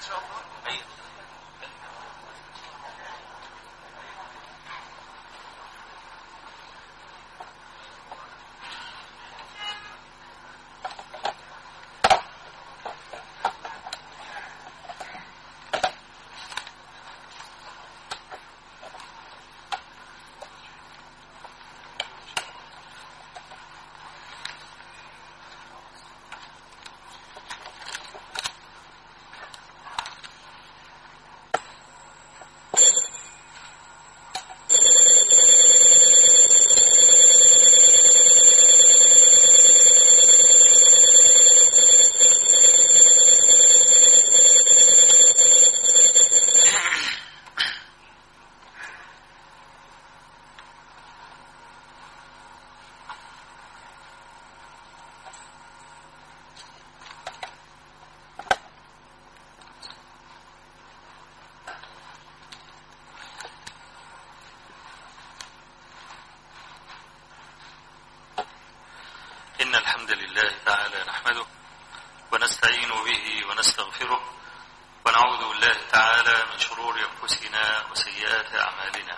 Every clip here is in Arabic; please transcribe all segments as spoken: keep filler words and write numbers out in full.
إن الحمد لله تعالى نحمده ونستعين به ونستغفره ونعوذ بالله تعالى من شرور أنفسنا وسيئات أعمالنا.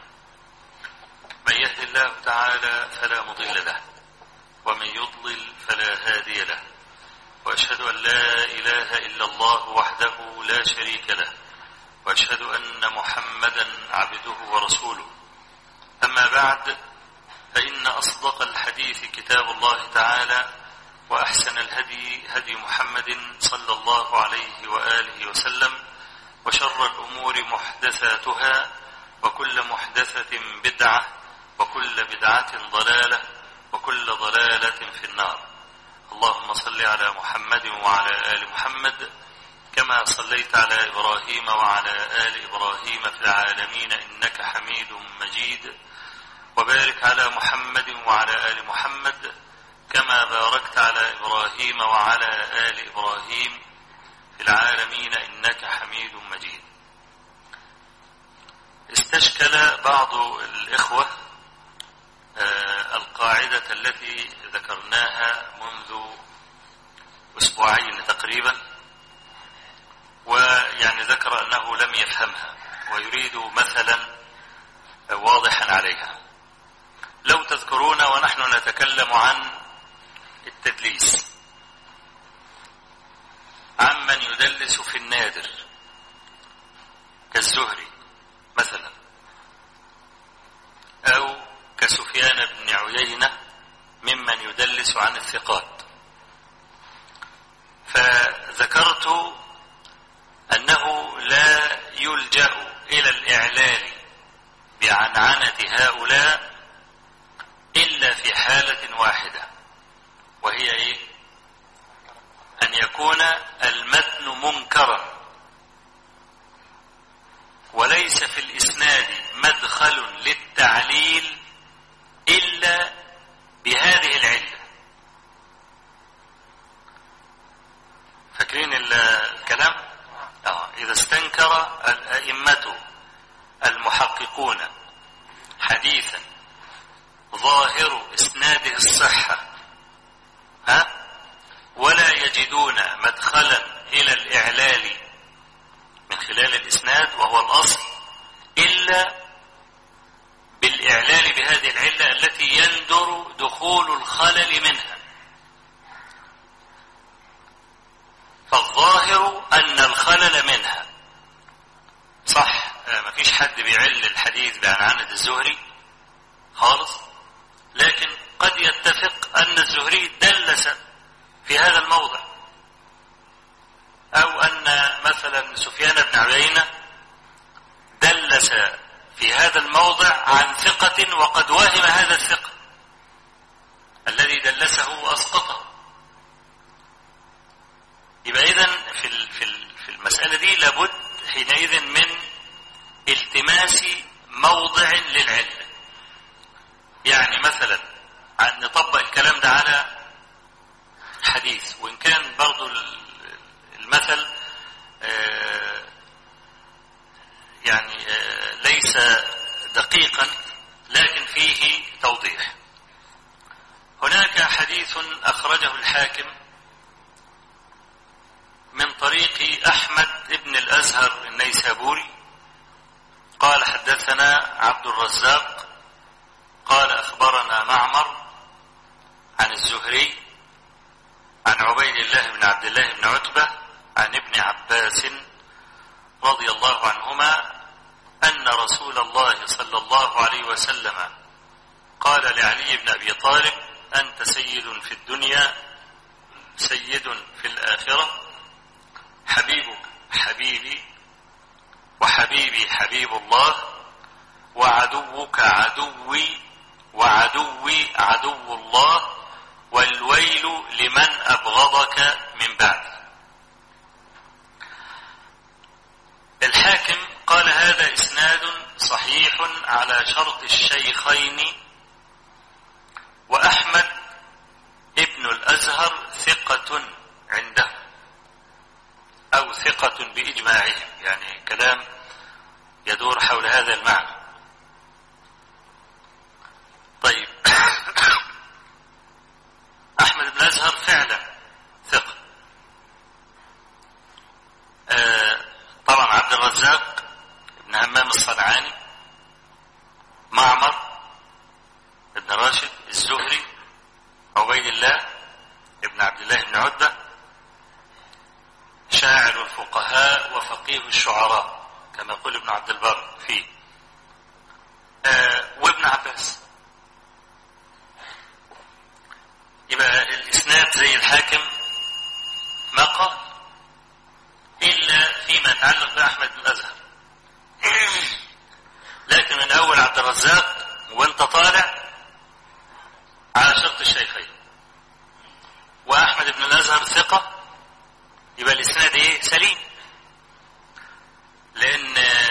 من يهد الله تعالى فلا مضل له ومن يضلل فلا هادي له، وأشهد أن لا إله إلا الله وحده لا شريك له، وأشهد أن محمدا عبده ورسوله. أما بعد، فإن أصدق الحديث كتاب الله تعالى، وأحسن الهدي هدي محمد صلى الله عليه وآله وسلم، وشر الأمور محدثاتها، وكل محدثة بدعة، وكل بدعة ضلالة، وكل ضلالة في النار. اللهم صل على محمد وعلى آل محمد كما صليت على إبراهيم وعلى آل إبراهيم في العالمين إنك حميد مجيد، وبارك على محمد وعلى آل محمد كما باركت على إبراهيم وعلى آل إبراهيم في العالمين إنك حميد مجيد. استشكل بعض الإخوة القاعدة التي ذكرناها منذ أسبوعين تقريبا، ويعني ذكر أنه لم يفهمها ويريد مثلا واضحا عليها. لو تذكرون ونحن نتكلم عن التدليس، عمن يدلس في النادر كالزهري مثلا، أو كسفيان بن عيينة ممن يدلس عن الثقات، فذكرت أنه لا يلجأ إلى الإعلال بعنعنة هؤلاء إلا في حالة واحدة، وهي إيه؟ أن يكون المتن منكرا وليس في الإسناد مدخل للتعليل إلا بهذه العلة. فاكرين الكلام؟ آه. إذا استنكر الأئمة المحققون حديثا ظاهر إسناده الصحة ها ولا يجدون مدخلا إلى الإعلال من خلال الإسناد وهو الأصل إلا بالإعلال بهذه العلة التي يندر دخول الخلل منها. فالظاهر أن الخلل منها صح، ما فيش حد بيعل الحديث بعنعنة الزهري خالص، لكن قد يتفق أن الزهري دلس في هذا الموضع، أو أن مثلا سفيان بن عيينة دلس في هذا الموضع عن ثقة وقد وهم هذا الثقة الذي دلسه وأسقطه. يبقى إذن في في المسألة دي لابد حينئذ من التماس موضع للعلة. يعني مثلا نطبق الكلام ده على حديث، وإن كان برضو المثل يعني ليس دقيقا لكن فيه توضيح. هناك حديث أخرجه الحاكم من طريق أحمد بن الأزهر النيسابوري قال حدثنا عبد الرزاق قال أخبرنا معمر عن الزهري عن عبيد الله بن عبد الله بن عتبة عن ابن عباس رضي الله عنهما أن رسول الله صلى الله عليه وسلم قال لعلي بن أبي طالب: أنت سيد في الدنيا سيد في الآخرة، حبيبك حبيبي وحبيبي حبيب الله، وعدوك عدوي وعدوي عدو الله، والويل لمن أبغضك من بعدي. الحاكم قال: هذا إسناد صحيح على شرط الشيخين، وأحمد ابن الأزهر ثقة عنده أو ثقة بإجماعهم، يعني كلام يدور حول هذا المعنى. طيب أحمد بن الأزهر فعلا ثقة. آه طبعا عبد الرزاق ابن همام الصنعاني، معمر ابن راشد، الزهري، عبيد الله ابن عبد الله بن عتبة، شاعر الفقهاء وفقيه الشعراء كما يقول ابن عبد البر فيه، آه وابن عباس. يبقى الإسناد زي الحاكم ما قال إلا فيما يتعلق بأحمد بن الأزهر، لكن من أول عبد الرزاق وانت طالع على شرط الشيخين، وأحمد بن الأزهر ثقة، يبقى الإسناد إيه؟ سليم. لأن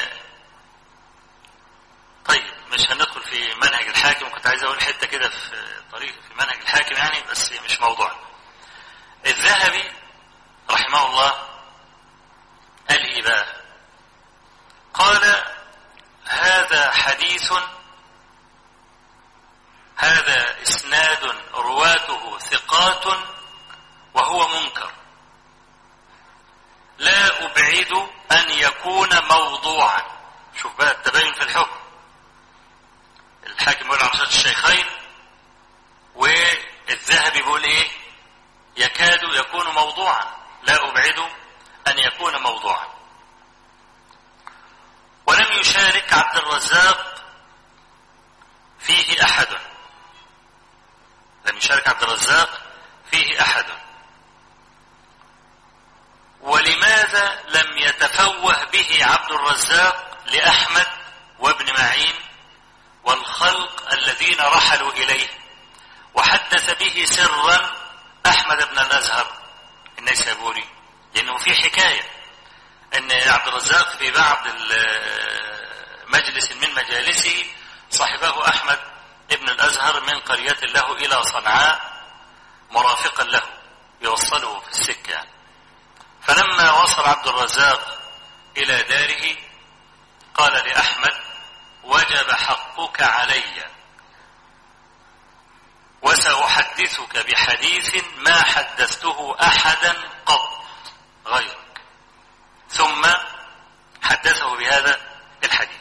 طيب مش هندخل في منهج الحاكم، كنت عايز أقول حتة كده في طريق في منهج الحاكم يعني، بس مش موضوع. الذهبي رحمه الله قال إيه بقى؟ قال: هذا حديث، هذا إسناد رواته ثقات وهو منكر، لا أبعد أن يكون موضوعا. شوف بقى التباين في الحكم، الحاكم يقول عن شرط الشيخين، والذهبي بيقول ايه؟ يكاد يكون موضوعا، لا أبعد أن يكون موضوعا. ولم يشارك عبد الرزاق فيه أحد، لم يشارك عبد الرزاق فيه أحد. ولماذا لم يتفوه به عبد الرزاق لأحمد وابن معين والخلق الذين رحلوا إليه، وحدث به سرا أحمد بن الأزهر النيسابوري؟ لأنه في حكاية أن عبد الرزاق في بعض مجلس من مجالسه صحبه أحمد ابن الأزهر من قرية له إلى صنعاء مرافقا له يوصله في السكة. فلما وصل عبد الرزاق إلى داره قال لأحمد: وجب حقك علي، وسأحدثك بحديث ما حدثته أحدا قط غيرك. ثم حدثه بهذا الحديث.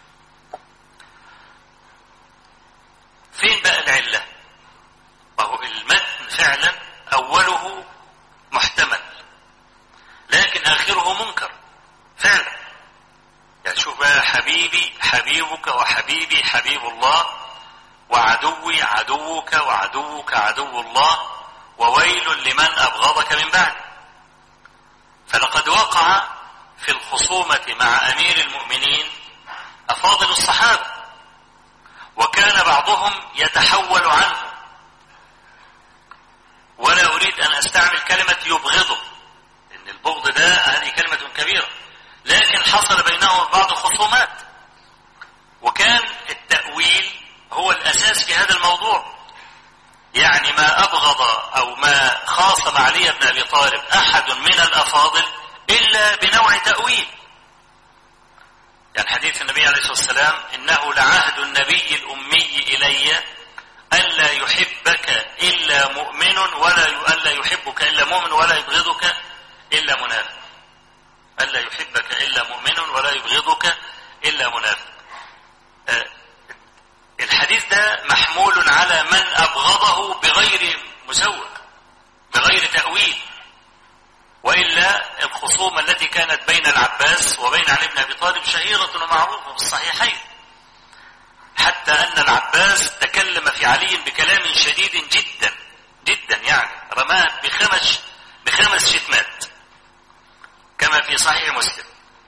فين بقى العلة؟ وهو المتن فعلا أوله محتمل، لكن آخره منكر فعلا. يعني شوف بقى: حبيبي حبيبك وحبيبي حبيب الله، وعدوي عدوك وعدوك عدو الله، وويل لمن أبغضك من بعد. فلقد وقع في الخصومة مع أمير المؤمنين أفاضل الصحابة، وكان بعضهم يتحول عنه، ولا أريد أن أستعمل كلمة يبغضه، لأن البغض ده هذه كلمة كبيرة، لكن حصل بينهم بعض الخصومات، وكان التأويل هو الأساس في هذا الموضوع. يعني ما أبغض أو ما خاصم علي بن أبي طالب أحد من الأفاضل إلا بنوع تأويل. يعني حديث النبي عليه الصلاة والسلام: إنه لعهد النبي الأمي إلي ألا يحبك إلا مؤمن ولا ألا يحبك إلا مؤمن ولا يبغضك إلا منافق. ألا يحبك يبغضك إلا منافق. الحديث ده محمول على من أبغضه بغير مسوغ بغير تأويل، وإلا الخصومة التي كانت بين العباس وبين علي بن أبي طالب شهيرة ومعروفة في الصحيحين، حتى أن العباس تكلم في علي بكلام شديد جدا جدا، يعني رماه بخمس بخمس شتمات كما في صحيح مسلم،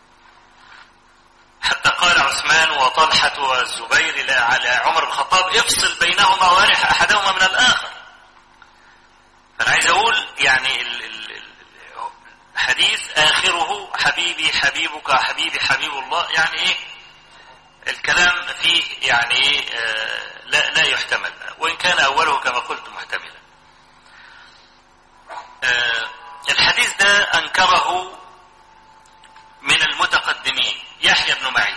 حتى قال عثمان وطلحة والزبير على عمر بن الخطاب افصل بينهما وارح أحدهما من الآخر. فأنا عايز أقول يعني الحديث آخره حبيبي حبيبك حبيبي حبيب الله، يعني إيه الكلام فيه يعني إيه آه لا, لا يحتمل، وإن كان أوله كما قلت محتملا. آه الحديث ده أنكره من المتقدمين يحيى بن معين،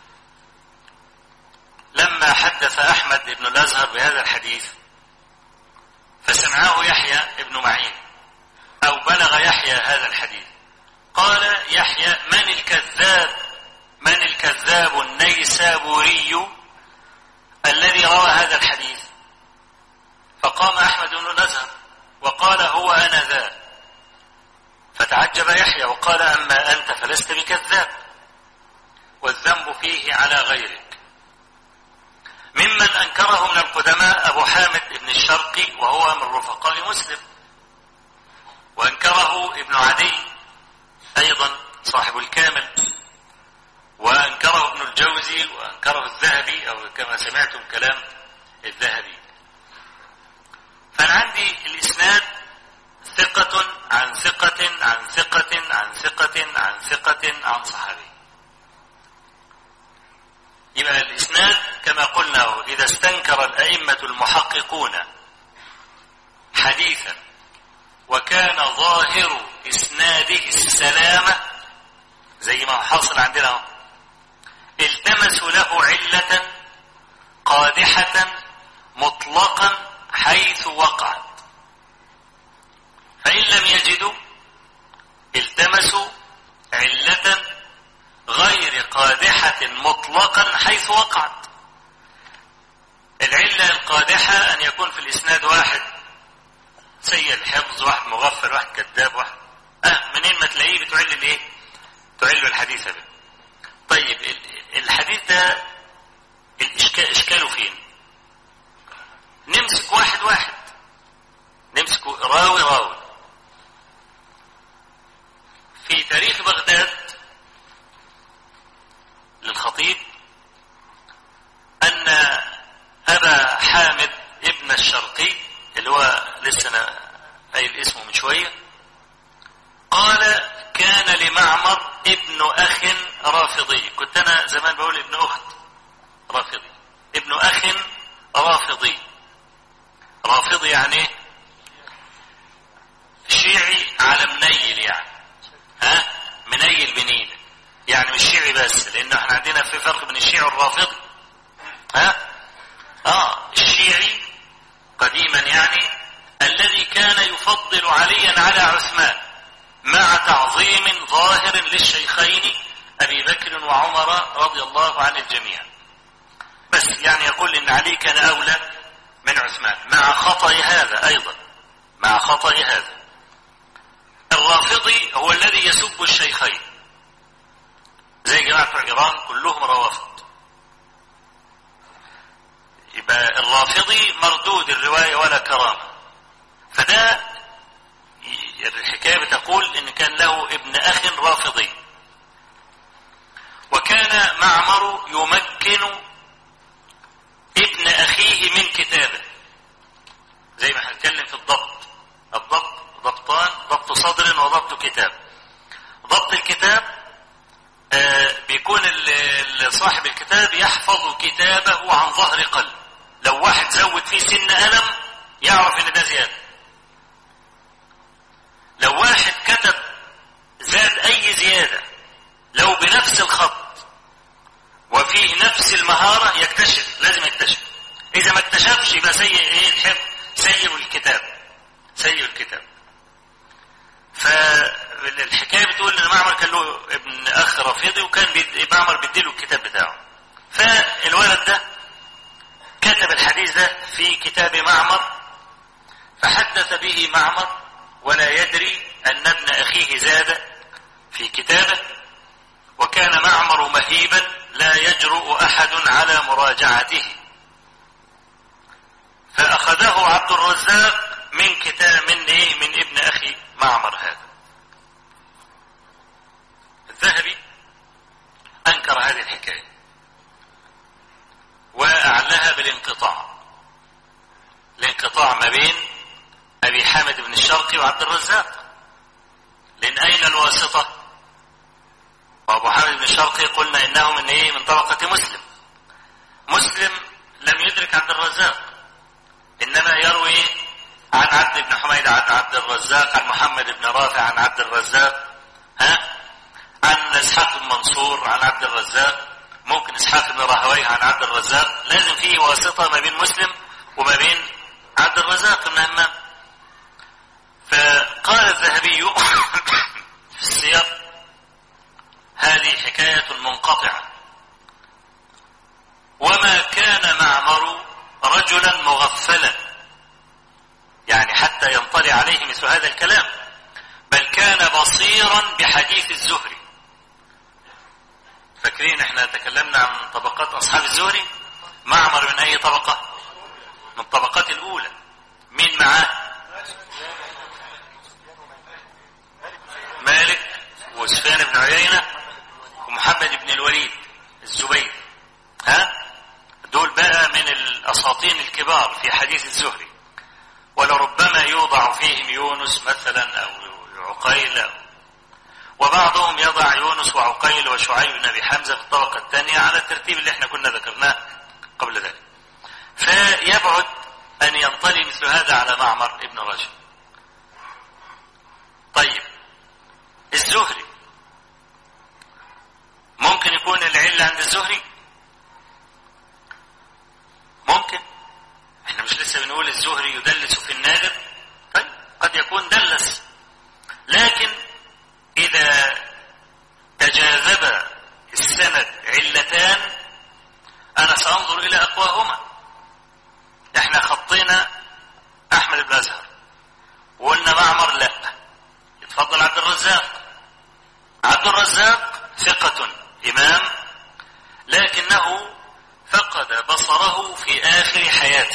لما حدث أحمد بن الأزهر بهذا الحديث فسمعه يحيى بن معين أو بلغ يحيى هذا الحديث، قال يحيى من الكذاب من الكذاب النيسابوري الذي روى هذا الحديث؟ فقام أحمد بن الأزهر وقال هو أنا ذا. فتعجب يحيى وقال أما أنت فلست بكذاب والذنب فيه على غيرك. ممن أنكره من القدماء أبو حامد بن الشرقي وهو من رفقاء مسلم، وأنكره ابن عدي أيضا صاحب الكامل، وأنكره ابن الجوزي، وأنكره الذهبي أو كما سمعتم كلام الذهبي. فأنا عندي الإسناد ثقة عن ثقة عن ثقة عن ثقة عن ثقة عن صحابي. يبقى الإسناد كما قلنا إذا استنكر الأئمة المحققون حديثا وكان ظاهر إسناده السلامة زي ما حاصل عندنا، التمسوا له علة قادحة مطلقا حيث وقعت، فإن لم يجدوا التمسوا علة غير قادحة مطلقا حيث وقعت. العلة القادحة أن يكون في الإسناد واحد سيء الحفظ، واحد مغفل، واحد كذاب، واحد أه منين ما تلاقيه بتعل ايه؟ تعل الحديث به. طيب الحديث ده الإشكال إشكاله فين؟ نمسك واحد واحد، نمسك راوي راوي. في تاريخ بغداد للخطيب أن أبا حامد ابن الشرقي اللي هو لسه أنا قايل اسمه من شوية قال كان لمعمر ابن أخ رافضي. كنت أنا زمان بقول ابن أخت رافضي، ابن أخ رافضي. رافضي يعني شيعي على منيل، يعني ها منيل بنيل، يعني مش شيعي بس، لأنه احنا عندنا في فرق بين الشيعي والرافضي. ها اه الشيعي قديما يعني الذي كان يفضل عليا على عثمان مع تعظيم ظاهر للشيخين أبي بكر وعمر رضي الله عن الجميع، بس يعني يقول إن علي كان أولى من عثمان مع خطأ هذا أيضا، مع خطأ هذا. الرافضي هو الذي يسب الشيخين زي جماعة إيران كلهم روافض. يبقى الرافضي مردود الرواية ولا كرامة. فده الحكاية بتقول إن كان له ابن أخ رافضي، وكان معمر يمكن ابن أخيه من كتابه، زي ما هنتكلم في الضبط. الضبط ضبطان، ضبط صدر وضبط كتاب. ضبط الكتاب آه بيكون صاحب الكتاب يحفظ كتابه عن ظهر قلب، لو واحد زود فيه سن قلم يعرف ان ده زيادة، لو واحد كتب زاد اي زيادة لو بنفس الخط وفيه نفس المهارة يكتشف، لازم يكتشف. اذا ما اكتشفش يبقى سيء ايه الحفظ، سيء الكتاب، سيء الكتاب. فالحكاية بتقول ان معمر كان له ابن اخ أخ رافضي، وكان بيد... معمر بيديله الكتاب بتاعه. فالولد ده كتب الحديث ده في كتاب معمر، فحدث به معمر ولا يدري أن ابن أخيه زاد في كتابه، وكان معمر مهيبا لا يجرؤ أحد على مراجعته، فأخذه عبد الرزاق من كتاب من إيه من ابن أخي معمر هذا. الذهبي أنكر هذه الحكاية وأعلاها بالانقطاع، الانقطاع ما بين أبي حامد بن الشرقي وعبد الرزاق، لأن أين الواسطة؟ وأبو حامد بن الشرقي قلنا إنه من إيه من طبقة مسلم. مسلم لم يدرك عبد الرزاق، إنما يروي عن عبد بن حميد عن عبد الرزاق، عن محمد بن رافع عن عبد الرزاق، ها عن إسحاق بن منصور عن عبد الرزاق، ممكن إسحاق بن راهويه عن عبد الرزاق، لازم فيه واسطة ما بين مسلم وما بين عبد الرزاق بن همام. فقال الذهبي في السياق: هذه حكاية منقطعة، وما كان معمر رجلا مغفلا يعني حتى ينطلع عليه مثل هذا الكلام، بل كان بصيرا بحديث الزهري. فاكرين احنا تكلمنا عن طبقات أصحاب الزهري؟ معمر من أي طبقة؟ من الطبقات الأولى. مين معاه؟ مالك وسفيان بن عيينة ومحمد بن الوليد الزبيدي، ها دول بقى من الأساطين الكبار في حديث الزهري، ولربما يوضع فيهم يونس مثلا أو عقيل، وبعضهم يضع يونس وعقيل وشعيب بن أبي حمزة في الطبقة الثانية على الترتيب اللي احنا كنا ذكرناه قبل ذلك. فيبعد أن ينطلي مثل هذا على معمر ابن راشد. طيب الزهري ممكن يكون العلة عند الزهري؟ ممكن، احنا مش لسه بنقول الزهري يدلس في النادر؟ طيب قد يكون دلس، لكن إذا تجاذب السند علتان أنا سأنظر إلى أقواهما. احنا خطينا أحمد بن أزهر وقلنا معمر لا، يتفضل عبد الرزاق. عبد الرزاق ثقة إمام، لكنه فقد بصره في آخر حياته.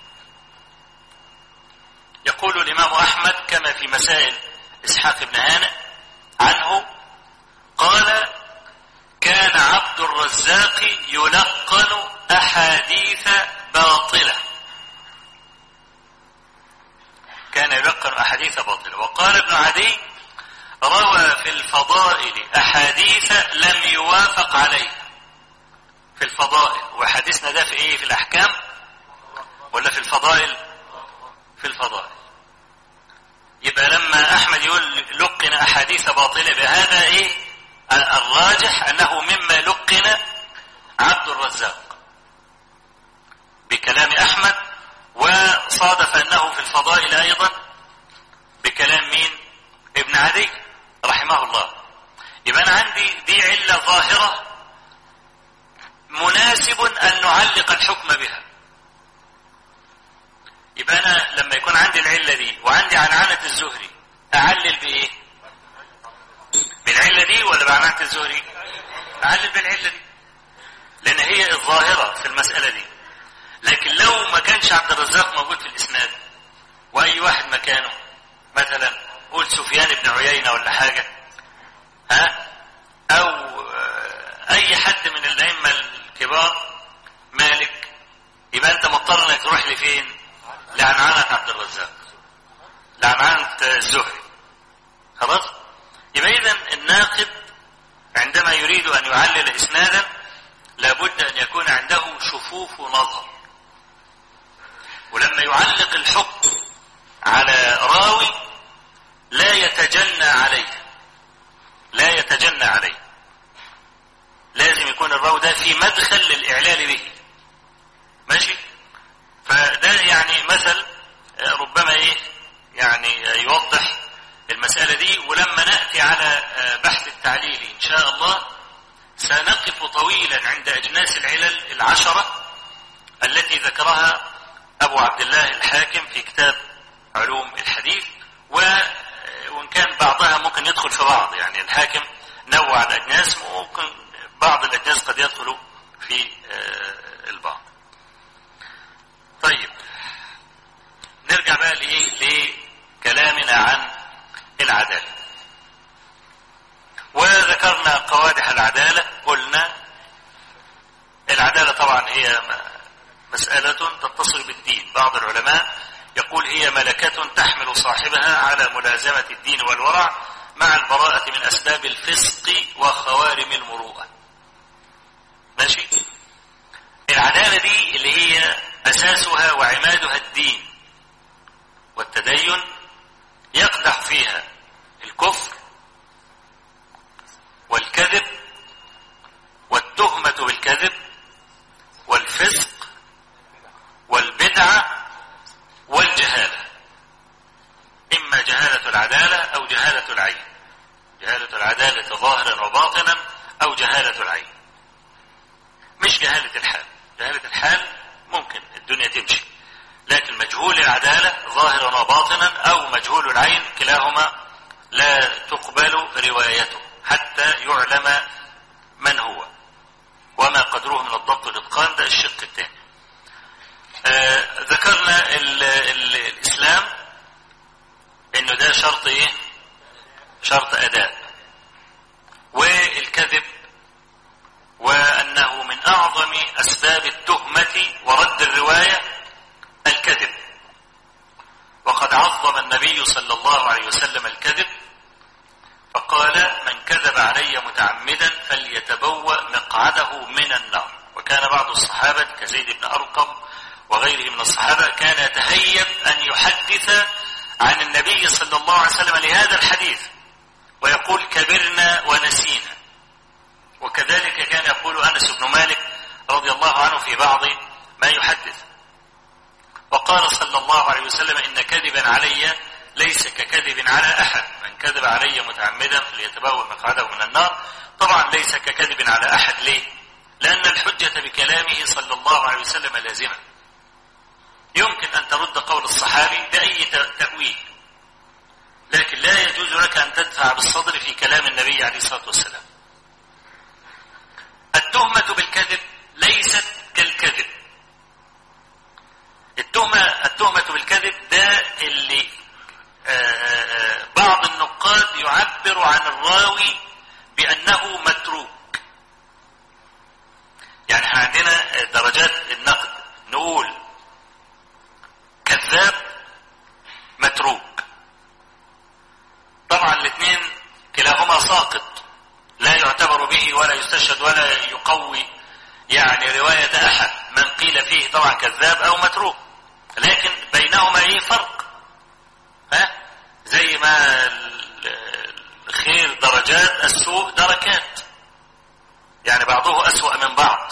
يقول الإمام أحمد كما في مسائل إسحاق بن هانئ عنه قال: كان عبد الرزاق يلقن أحاديث باطلة، كان يلقن أحاديث باطلة. وقال ابن عدي: روى في الفضائل أحاديث لم يوافق عليها. في الفضائل، وحديثنا ده في ايه؟ في الأحكام ولا في الفضائل؟ في الفضائل. يبقى لما أحمد يقول لقن أحاديث باطلة بهذا ايه؟ الراجح أنه مما لقن عبد الرزاق بكلام أحمد، وصادف أنه في الفضائل أيضا بكلام مين؟ ابن عدي رحمه الله. يبقى أنا عندي دي علة ظاهرة مناسب أن نعلق الحكم بها. يبقى أنا لما يكون عندي العلة دي وعندي عنعنة الزهري أعلل بإيه؟ بالعلة دي ولا بعنعنة الزهري؟ أعلل بالعلة دي، لأن هي الظاهرة في المسألة دي. لكن لو ما كانش عبد الرزاق موجود في الإسناد وأي واحد مكانه، مثلا قول سفيان بن عيينة ولا حاجة، ها أو أي حد من الأئمة الكبار، مالك، يبقى أنت مضطر أنك تروح لفين؟ لعنعنة عبد الرزاق، لعنعنة الزهري. خلاص؟ يبقى إذن الناقد عندما يريد أن يعلل إسنادا لابد أن يكون عنده شفوف نظر، ولما يعلق الحكم على راوي لا يتجنى عليه، لا يتجنى عليه، لازم يكون الراوي ده في مدخل للإعلال به. ماشي؟ فده يعني مثل ربما ايه يعني يوضح المسألة دي. ولما نأتي على بحث التعليل إن شاء الله سنقف طويلا عند أجناس العلل العشرة التي ذكرها أبو عبد الله الحاكم في كتاب علوم الحديث، وإن كان بعضها ممكن يدخل في بعض، يعني الحاكم نوع الأجناس، ممكن بعض الأجناس قد يدخل في البعض. طيب نرجع بقى لكلامنا عن العدالة. وذكرنا قوادح العدالة، قلنا العدالة طبعا هي مسألة تتصل بالدين. بعض العلماء يقول هي ملكة تحمل صاحبها على ملازمة الدين والورع مع البراءة من أسباب الفسق وخوارم المروءة. ماشي. العدالة دي اللي هي أساسها وعمادها الدين والتدين، يقدح فيها الكفر والكذب والتهمة بالكذب والفسق والبدعة والجهالة، إما جهالة العدالة أو جهالة العين، جهالة العدالة ظاهرا وباطنا أو جهالة العين، مش جهالة الحال. جهالة الحال ممكن الدنيا تمشي، لكن مجهول العدالة ظاهرا وباطنا أو مجهول العين كلاهما لا تقبل روايته حتى يعلم من هو وما قدره من الضبط والإتقان. ده الشق الثاني. آه ذكرنا ال ال الإسلام إنه ده شرط إيه؟ شرط أداء. والكذب، وأنه من أعظم أسباب التهمة ورد الرواية الكذب، وقد عظم النبي صلى الله عليه وسلم الكذب فقال من كذب علي متعمدا فليتبوأ مقعده من النار. وكان بعض الصحابة كزيد بن أرقم وغيره من الصحابة كان يتهيب أن يحدث عن النبي صلى الله عليه وسلم لهذا الحديث ويقول كبرنا ونسينا. وكذلك كان يقول أنس بن مالك رضي الله عنه في بعض ما يحدث. وقال صلى الله عليه وسلم إن كذبا علي ليس ككذب على أحد، من كذب علي متعمدا فليتبوأ مقعده من النار. طبعا ليس ككذب على أحد. ليه؟ لأن الحجة بكلامه صلى الله عليه وسلم لازمة. يمكن أن ترد قول الصحابي بأي تأويل، لكن لا يجوز لك أن تدفع بالصدر في كلام النبي عليه الصلاة والسلام. التهمة بالكذب ليست كالكذب. التهمة التهمة بالكذب ده اللي آآ بعض النقاد يعبر عن الراوي بأنه متروك. يعني احنا عندنا درجات النقد، نقول كذاب متروك. طبعا الاثنين كلاهما ساقط، لا يعتبر به ولا يستشهد ولا يقوي يعني رواية أحد من قيل فيه طبعا كذاب أو متروك، لكن بينهما ايه فرق. ها زي ما الخير درجات السوء دركات، يعني بعضه أسوأ من بعض.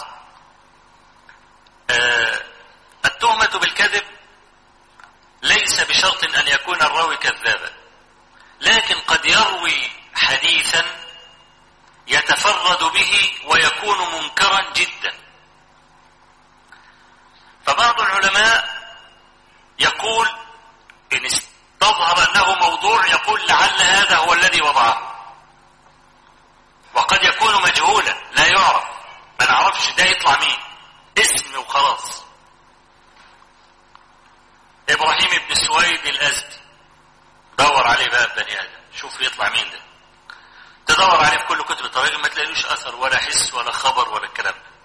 آه التهمة بالكذب ليس بشرط أن يكون الراوي كذابا، لكن قد يروي حديثا يتفرد به ويكون منكرا جدا. فبعض العلماء يقول إن تظهر أنه موضوع يقول لعل هذا هو الذي وضعه، وقد يكون مجهولا لا يعرف، ما نعرفش ده يطلع مين، اسم وخلاص. إبراهيم بن سويد الأزدي، دور عليه بقى بني آدم شوف يطلع مين ده. تدور عليه في كل كتب التراجم ما تلاقيلوش أثر ولا حس ولا خبر ولا الكلام ده.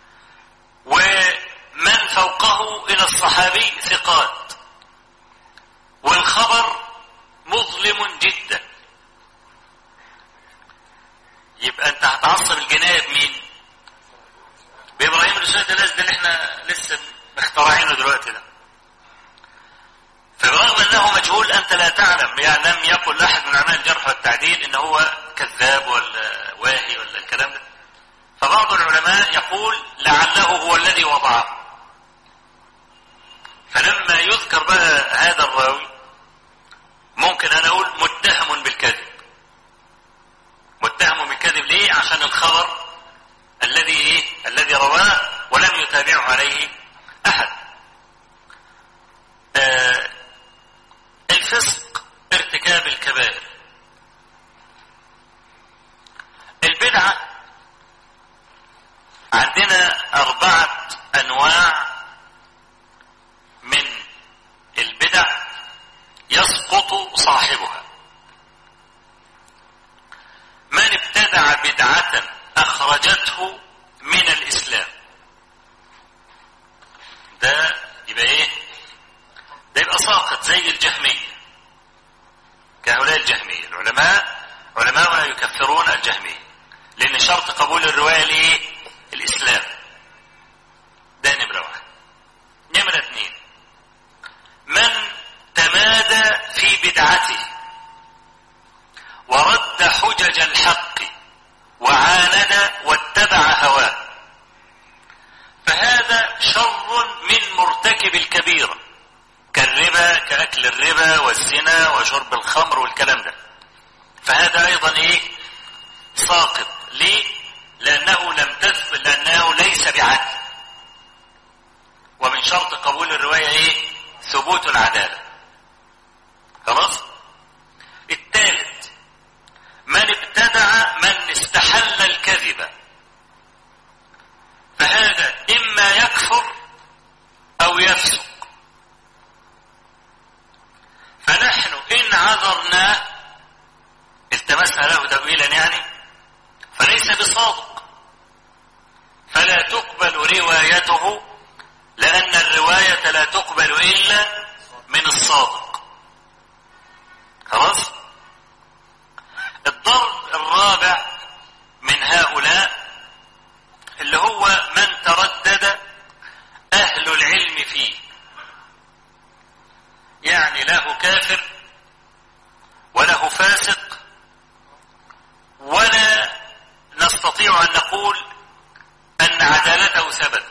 ومن فوقه إلى الصحابي ثقات، والخبر مظلم جدا. يبقى انت هتعصب الجناية بمين؟ بإبراهيم بن سويد الأزدي اللي احنا لسه مخترعينه دلوقتي ده. فرغم انه مجهول انت لا تعلم، يعني لم يقل احد من علماء الجرح والتعديل ان هو كذاب ولا واهي ولا الكلام ده. فبعض العلماء يقول لعله هو الذي وضعه. فلما يذكر بقى هذا الراوي ممكن انا اقول متهم بالكذب. متهم بالكذب ليه؟ عشان الخبر يتابعه عليه أحد. آه الفسق ارتكاب الكبائر. البدعة عندنا أربعة أنواع من البدع يسقط صاحبها. من ابتدع بدعة أخرجته من الإسلام، ده يبقى إيه؟ ده يبقى ساقط زي الجهمية، كهؤلاء الجهمية. العلماء علماء يكفرون الجهمية لأن شرط قبول الرواية لإيه؟ الإسلام. ده نمرة واحد. نمرة اثنين، من تمادى في بدعته ورد حجج الحق وعاند واتبع هواه، فهذا شر من مرتكب الكبيرة كالربا، كأكل الربا والزنا وشرب الخمر والكلام ده. فهذا أيضا إيه؟ ساقط. ليه؟ لأنه لم تثبت، لأنه ليس بعدل، ومن شرط قبول الرواية إيه؟ ثبوت العدالة. خلاص؟ الثالث، من ابتدع من استحل الكذب، فهذا إما يكفر أو يفسق. فنحن إن عذرناه، التمسنا له تأويلا يعني، فليس بصادق، فلا تقبل روايته، لأن الرواية لا تقبل إلا من الصادق. خلاص؟ الضرب الرابع من هؤلاء اللي هو من تردد أهل العلم فيه، يعني له كافر وله فاسق، ولا نستطيع أن نقول أن عدالته ثبت،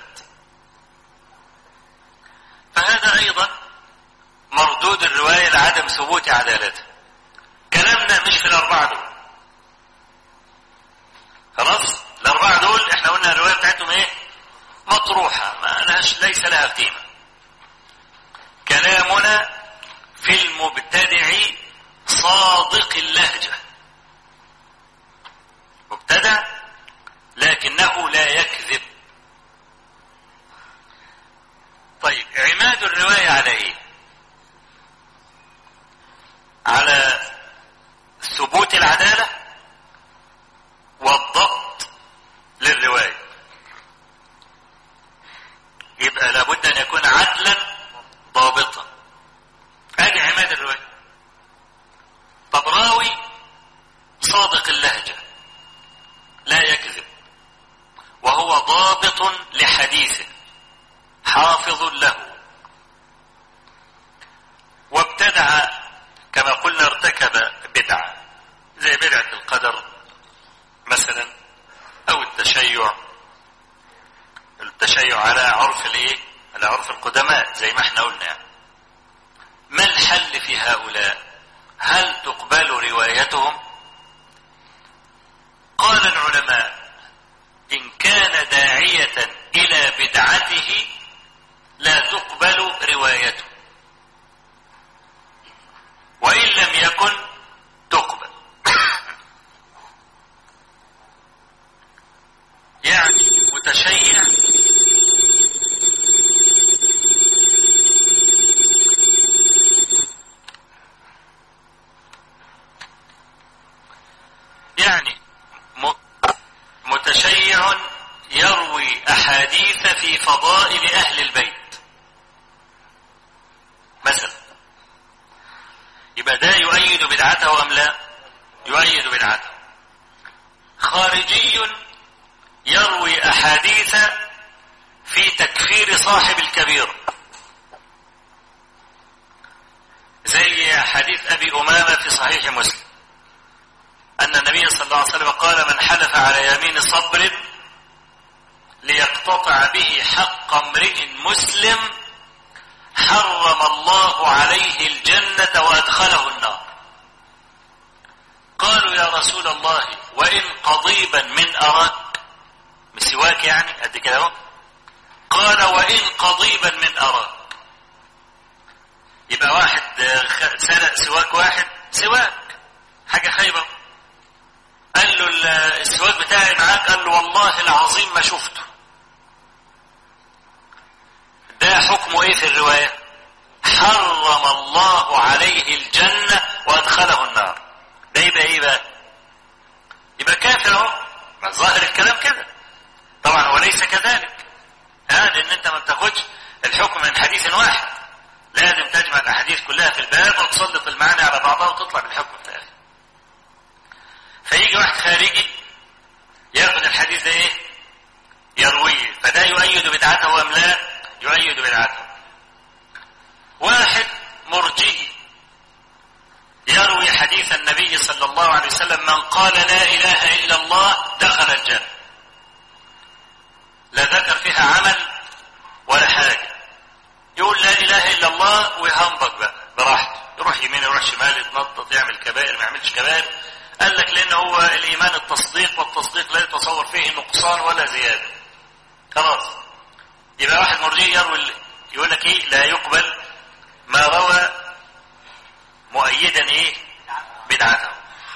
فهذا أيضا مردود الرواية لعدم ثبوت عدالته. كلامنا مش في الأربعة دول. خلاص؟ الأربعة دول احنا قلنا الرواية بتاعتهم ايه؟ مطروحة، ما لهاش، ليس لها قيمة. كلامنا في المبتدع صادق اللهجة، مبتدع لكنه لا يكذب. طيب، عماد الرواية على ايه؟ على ثبوت العدالة والضبط للرواية. يبقى لابد ان يكون عدلا ضابطا. ادي عماد الرواية. طب راوي صادق اللهجة لا يكذب، وهو ضابط لحديثه حافظ له، وابتدع كما قلنا، ارتكب بدعة زي بدعة القدر مثلا، او التشيع، التشيع على عرف الايه؟ على عرف القدماء زي ما احنا قلنا يعني. ما الحل في هؤلاء؟ هل تقبل روايتهم؟ قال العلماء: إن كان داعية إلى بدعته لا تقبل روايته، وإن لم يكن تقبل. يعني متشيع يعني متشيع يروي أحاديث في فضائل أهل البيت مثلا، يبقى ده يؤيد بدعته أم لا؟ يؤيد بدعته. خارجي يروي أحاديث في تكفير صاحب الكبيرة، زي حديث أبي أمامة في صحيح مسلم أن النبي صلى الله عليه وسلم قال: من حلف على يمين صبر ليقتطع به حق امرئ مسلم حرم الله عليه الجنة وأدخله النار. قالوا: يا رسول الله، وإن قضيبا من أراك، مسواك يعني قد كده اهو، قال وإن قضيبا من أراك. يبقى واحد سرق سواك، واحد سواك حاجة خايبة، قال له السواك بتاعي معاك، قال له والله العظيم ما شفته. ده حكمه ايه في الرواية؟ حرم الله عليه الجنة وادخله النار. ده يبقى ايه بقى؟ يبقى كافر اهو. ما ظاهر الكلام كده، طبعا هو ليس كذلك، ها، لان انت ما بتاخدش الحكم من حديث واحد، لازم تجمع الاحاديث كلها في الباب وتسلط المعنى على بعضها وتطلع بالحكم في الاخر. فيجي واحد خارجي ياخد الحديث ده ايه؟ يرويه، فده يؤيد بدعته ام لا؟ يؤيد بدعته. واحد مرجئي يروي حديث النبي صلى الله عليه وسلم من قال لا اله الا الله دخل الجنة، لا ذكر فيها عمل ولا حاجة، يقول لا اله الا الله ويهنبك بقى براحته، يروح يمين يروح شمال، يتنطط، يعمل كبائر ما يعملش كبائر. قال لك لان هو الايمان التصديق، والتصديق لا يتصور فيه نقصان ولا زيادة. خلاص، يبقى واحد مرجئي يروي يقول لك ايه؟ لا يقبل ما روى مؤيدا ايه؟ بدعته.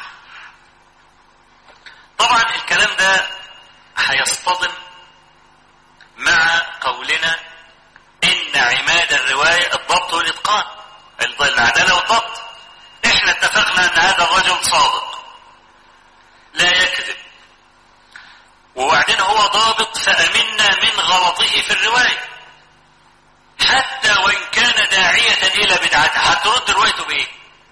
طبعا الكلام ده هيصطدم مع قولنا ان عماد الرواية الضبط والاتقان، العدالة والضبط. احنا اتفقنا ان هذا الرجل صادق لا يكذب، وبعدين هو ضابط فأمنا من غلطه في الرواية، حتى وإن كان داعية إلى بدعته هترد روايته بإيه؟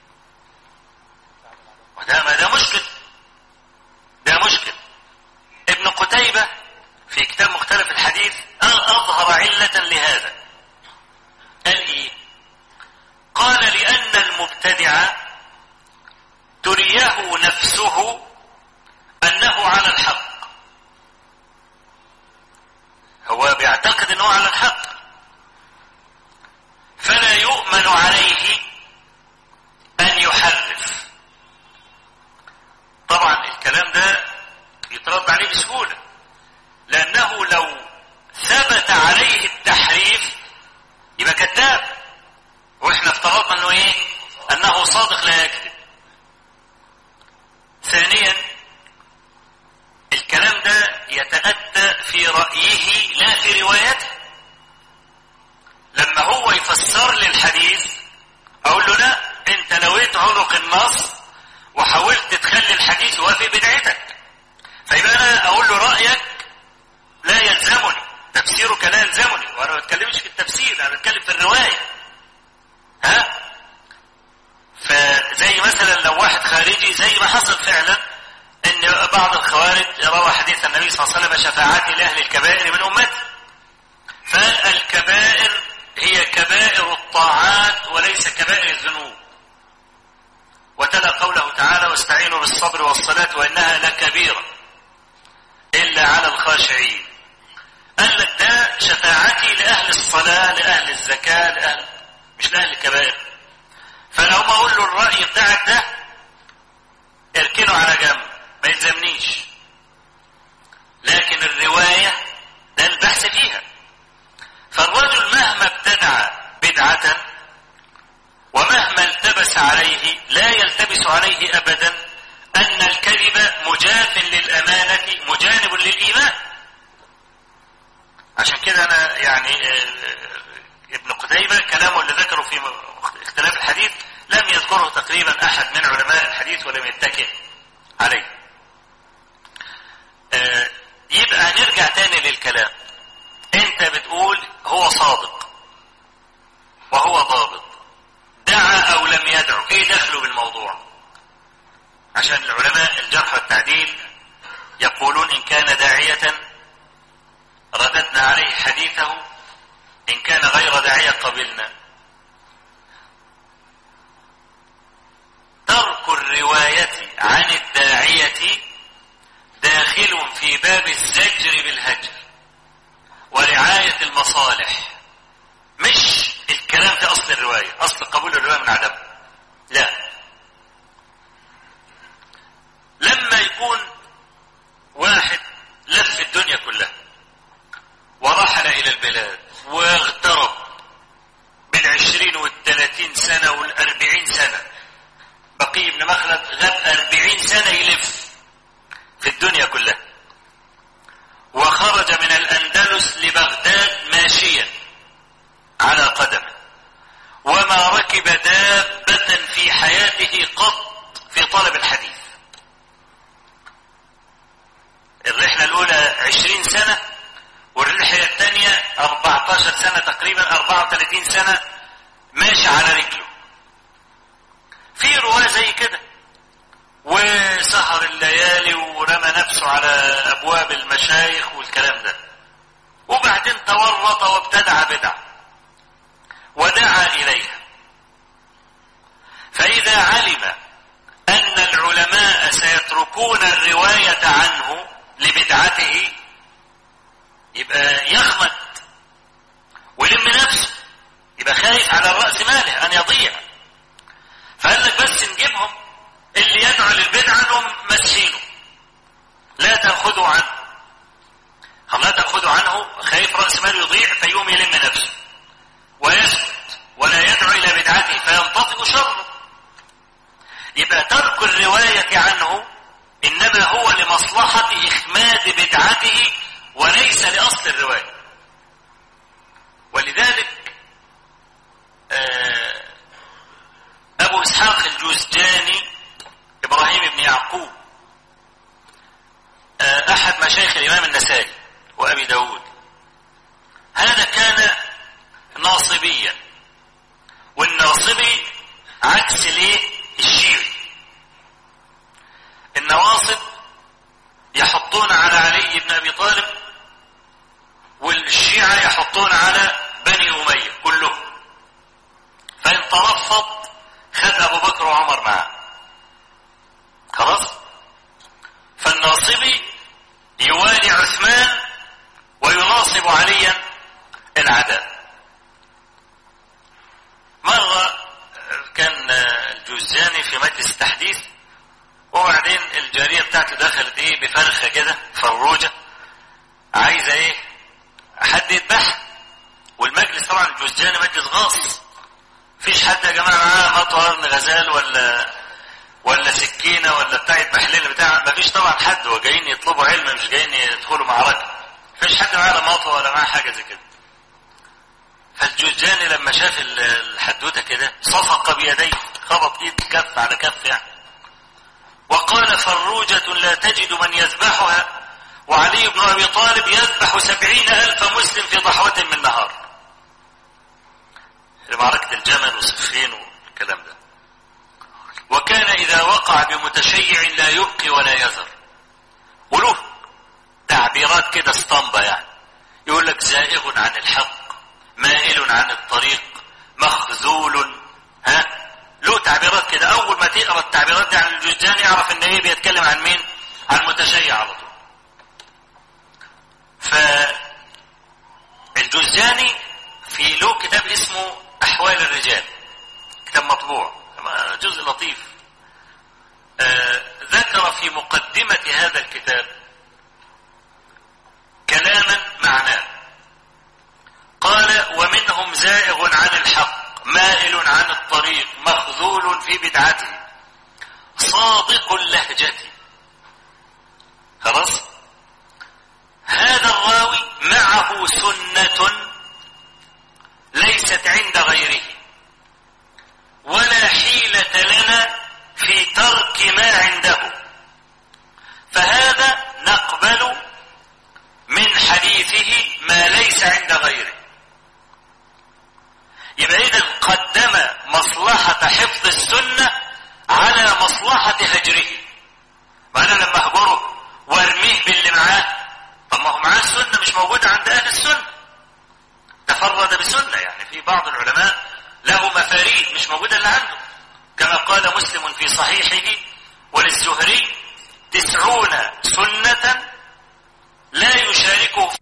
وده ما ده مشكل، ده مشكل. ابن قتيبة في كتاب مختلف الحديث أظهر علة لهذا. قال إيه؟ قال لأن المبتدع تريه نفسه أنه على الحق، هو بيعتقد أنه على الحق، فلا يؤمن عليه أن يحرف. طبعا الكلام ده يترد عليه بسهولة، لأنه لو ثبت عليه التحريف يبقى كذاب، وإحنا افترضنا أنه إيه؟ أنه صادق لا يكذب. ثانيا الكلام ده يتأتى في رأيه لا في روايته. لما هو يفسر لي الحديث اقول له لا، انت نويت عنق النص وحاولت تخلي الحديث يوافق بدعتك، فيبقى انا اقول له رأيك لا يلزمني، تفسيرك لا يلزمني، وانا ما بتكلمش في التفسير، انا بتكلم في الرواية. ها؟ فزي مثلا لو واحد خارجي، زي ما حصل فعلا ان بعض الخوارج روى حديث النبي صلى الله عليه وسلم شفاعتي لاهل الكبائر من امتي، فالكبائر هي كبائر الطاعات وليس كبائر الذنوب، وتلا قوله تعالى واستعينوا بالصبر والصلاة وإنها لكبيرة إلا على الخاشعين. قال لك ده شفاعتي لأهل الصلاة، لأهل الزكاة، لأهل مش لأهل الكبائر. فلو ما أقول له الرأي بتاعك ده اركنه على جنب ما يلزمنيش، لكن الرواية ده البحث فيها. فالرجل مهما ابتدع بدعة ومهما التبس عليه لا يلتبس عليه أبدا أن الكذب مجاف للأمانة مجانب للإيمان. عشان كده أنا يعني ابن قتيبة كلامه اللي ذكره في اختلاف الحديث لم يذكره تقريبا أحد من علماء الحديث ولم يتكئ عليه. يبقى نرجع تاني للكلام. انت بتقول هو صادق وهو ضابط، دعا او لم يدعو، ايه دخله بالموضوع؟ عشان العلماء الجرح والتعديل يقولون ان كان داعية رددنا عليه حديثه، ان كان غير داعية قبلنا. ترك الرواية عن الداعية داخل في باب الزجر بالهجر ورعاية المصالح، مش الكلام في أصل الرواية، أصل قبول الرواية من عدم. لا، لما يكون واحد لف الدنيا كلها ورحل إلى البلاد عشرين سنة واللحية الثانية أربعتاشر سنة تقريبا، أربعة وثلاثين سنة ماشي على رجله. في رواة زي كده، وسهر الليالي ورمى نفسه على أبواب المشايخ والكلام ده، وبعدين تورط وابتدع بدع ودعا إليها. فإذا علم أن العلماء سيتركون الرواية عنه لبدعته يبقى يخمد ويلم نفسه، يبقى خايف على الرأس ماله أن يضيع. فقال لك بس نجيبهم اللي يدعو للبدعة لهم مسحينه، لا تأخذوا عنه، لا تأخذوا عنه، خايف رأس ماله يضيع، فيوم يلم نفسه ويسكت ولا يدعو إلى بدعته فينطفئ شره. يبقى ترك الرواية عنه إنما هو لمصلحة إخماد بدعته وليس لأصل الرواية. ولذلك أبو إسحاق الجوزجاني إبراهيم بن يعقوب أحد مشايخ الإمام النسائي وأبي داود، هذا كان ناصبيا، والناصبي عكس ليه الشيعي. النواصب يحطون على علي بن أبي طالب، والشيعة يحطون على بني أمية كلهم، فإن ترفض خد أبو بكر وعمر معه خلاص. فالناصبي يوالي عثمان ويناصب عليا العداء. مرة كان الجوزجاني في مجلس التحديث، وبعدين الجارية بتاعته دخلت ايه بفرخة كده فروجة عايزة ايه حد يذبحها، والمجلس طبعا الجوزجاني مجلس غاص، مفيش حد يا جماعة معاه مطوى قرن غزال ولا ولا سكينة ولا بتاع يذبح لنا بتاع، مفيش طبعا حد، وجايين يطلبوا علم مش جايين يدخلوا معركة، مفيش حد معاه مطوى ولا معاه حاجة زي كده. فالجوزجاني لما شاف الحدوتة كده صفق بيديه، خبط ايد كف على كف يعني، وقال فروجة لا تجد من يذبحها، وعلي بن أبي طالب يذبح سبعين ألف مسلم في ضحوة من نهار، لمعركة الجمل وصفين والكلام ده. وكان إذا وقع بمتشيع لا يبقي ولا يذر، وله تعبيرات كده اسطمبة يعني، يقول لك زائغ عن الحق، مائل عن الطريق، مخذول، ها له تعبيرات كده. اول ما تقرا التعبيرات دي عن الجوزجاني اعرف ان ايه بيتكلم عن مين، عن متشيع على طول. فالجوزجاني في له كتاب اسمه احوال الرجال، كتاب مطبوع جزء لطيف، آه ذكر في مقدمة هذا الكتاب كلاما معناه، قال ومنهم زائغ عن الحق، مائل عن الطريق، مخذول في بدعته، صادق اللهجة. خلاص، هذا الراوي معه سنة ليست عند غيره، ولا حيلة لنا في ترك ما عنده، فهذا نقبل من حديثه ما ليس عند غيره. يبقى إذا قدم مصلحة حفظ السنة على مصلحة هجره. ما أنا لما أهجره وارميه باللي معاه، طب ما هو معاه السنة مش موجودة عند أهل السنة، تفرد بسنة. يعني في بعض العلماء له مفاريد مش موجودة إلا عنده، كما قال مسلم في صحيحه وللزهري تسعون سنة لا يشاركه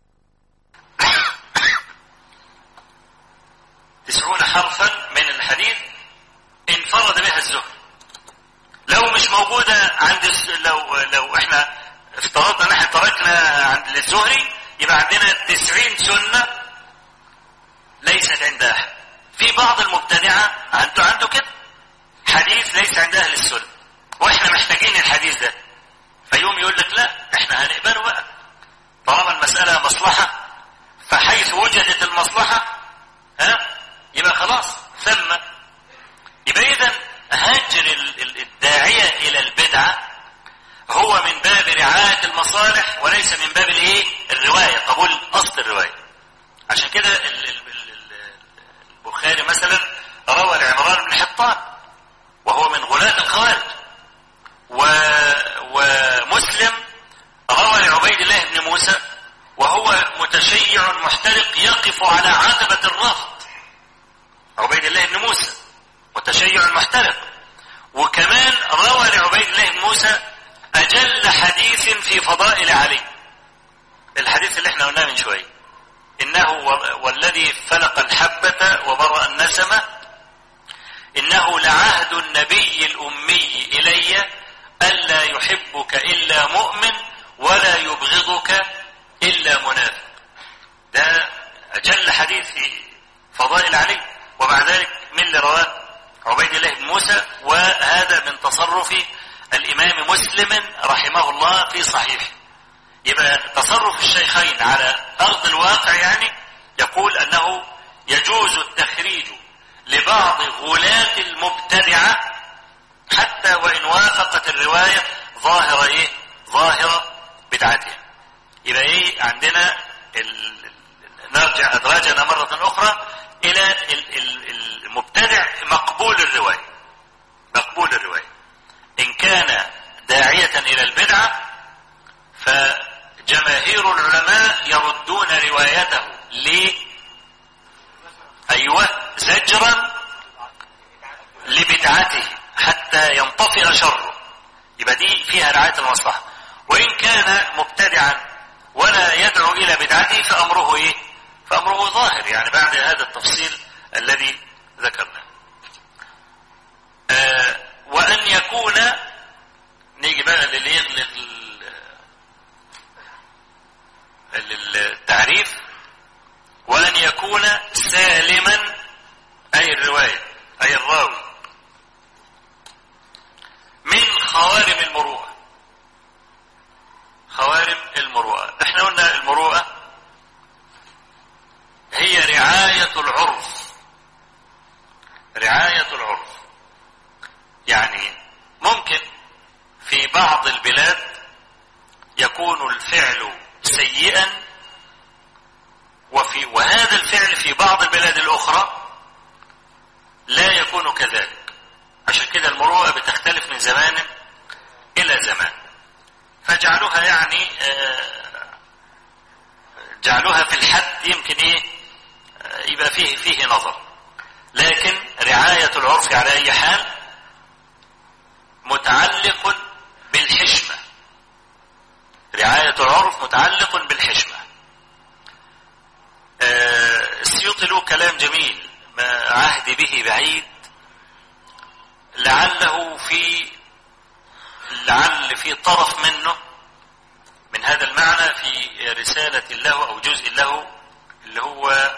تسعون حرفا من الحديث انفرد بها الزهري. لو مش موجودة عند لو لو احنا افترضنا ان احنا تركنا عند الزهري يبقى عندنا تسعين سنة ليست عند احد. في بعض المبتدعة عنده عنده كده حديث ليس عند اهل السنة واحنا محتاجين الحديث ده، فيوم يقول لك لا احنا هنقبله بقى طالما المسألة مصلحة، فحيث وجدت المصلحة ها يبقى خلاص ثم. يبقى إذن هجر الداعية إلى البدعة هو من باب رعاية المصالح وليس من باب الايه الرواية، قبول اصل الرواية. عشان كده البخاري مثلا روى لعمران بن حطان وهو من غلاة الخوارج، ومسلم روى لعبيد الله بن موسى وهو متشيع محترق يقف على عتبة الرفض. عبيد الله بن موسى متشيع محترق. وكمان روى لعبيد الله بن موسى أجل حديث في فضائل علي، الحديث اللي احنا قلناه من شوية، إنه والذي فلق الحبة وبرأ النسمة إنه لعهد النبي الأمي إلي ألا يحبك إلا مؤمن ولا يبغضك إلا منافق. ده أجل حديث في فضائل علي، ومع ذلك من اللي رواه عبيد الله بن موسى، وهذا من تصرف الإمام مسلم رحمه الله في صحيحه. يبقى تصرف الشيخين على أرض الواقع يعني يقول أنه يجوز التخريج لبعض غلاة المبتدعة حتى وإن وافقت الرواية ظاهرة إيه؟ ظاهرة بدعتها. يبقى إيه عندنا ال... نرجع أدراجنا مرة أخرى إلى ال... ال... المبتدع مقبول الرواية، مقبول الرواية إن كان داعية إلى البدعة فجماهير العلماء يردون روايته ليه؟ أيوة زجرا لبدعته حتى ينطفئ شره، يبقى دي فيها رعاية المصلحة. وإن كان مبتدعا ولا يدعو إلى بدعته فأمره إيه؟ فأمره ظاهر يعني بعد هذا التفصيل الذي ذكرناه. آه وأن يكون نيجي بقى للإيه للتعريف، وأن يكون سالما أي الرواية أي الراوي من خوارم المروءة. خوارم المروءة احنا قلنا المروءة هي رعاية العرف، رعاية العرف يعني ممكن في بعض البلاد يكون الفعل سيئا وفي وهذا الفعل في بعض البلاد الأخرى لا يكون كذلك. عشان كده المروءة بتختلف من زمان إلى زمان، فجعلوها يعني جعلوها في الحد يمكن إيه يبقى فيه فيه نظر، لكن رعاية العرف على أي حال متعلق بالحشمة. رعاية العرف متعلق بالحشمة. السيوطي له كلام جميل ما عهد به بعيد، لعله في لعل في طرف منه من هذا المعنى في رسالة له أو جزء له اللي هو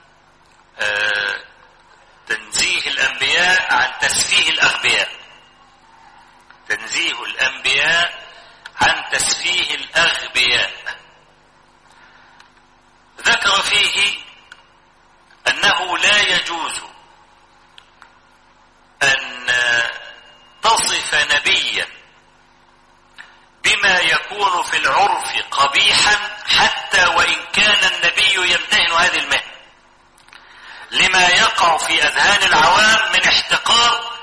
تنزيه الأنبياء عن تسفيه الأغبياء. تنزيه الأنبياء عن تسفيه الأغبياء. ذكر فيه أنه لا يجوز أن تصف نبيا بما يكون في العرف قبيحا حتى وإن كان النبي يمتهن هذه المهنة، لما يقع في أذهان العوام من احتقار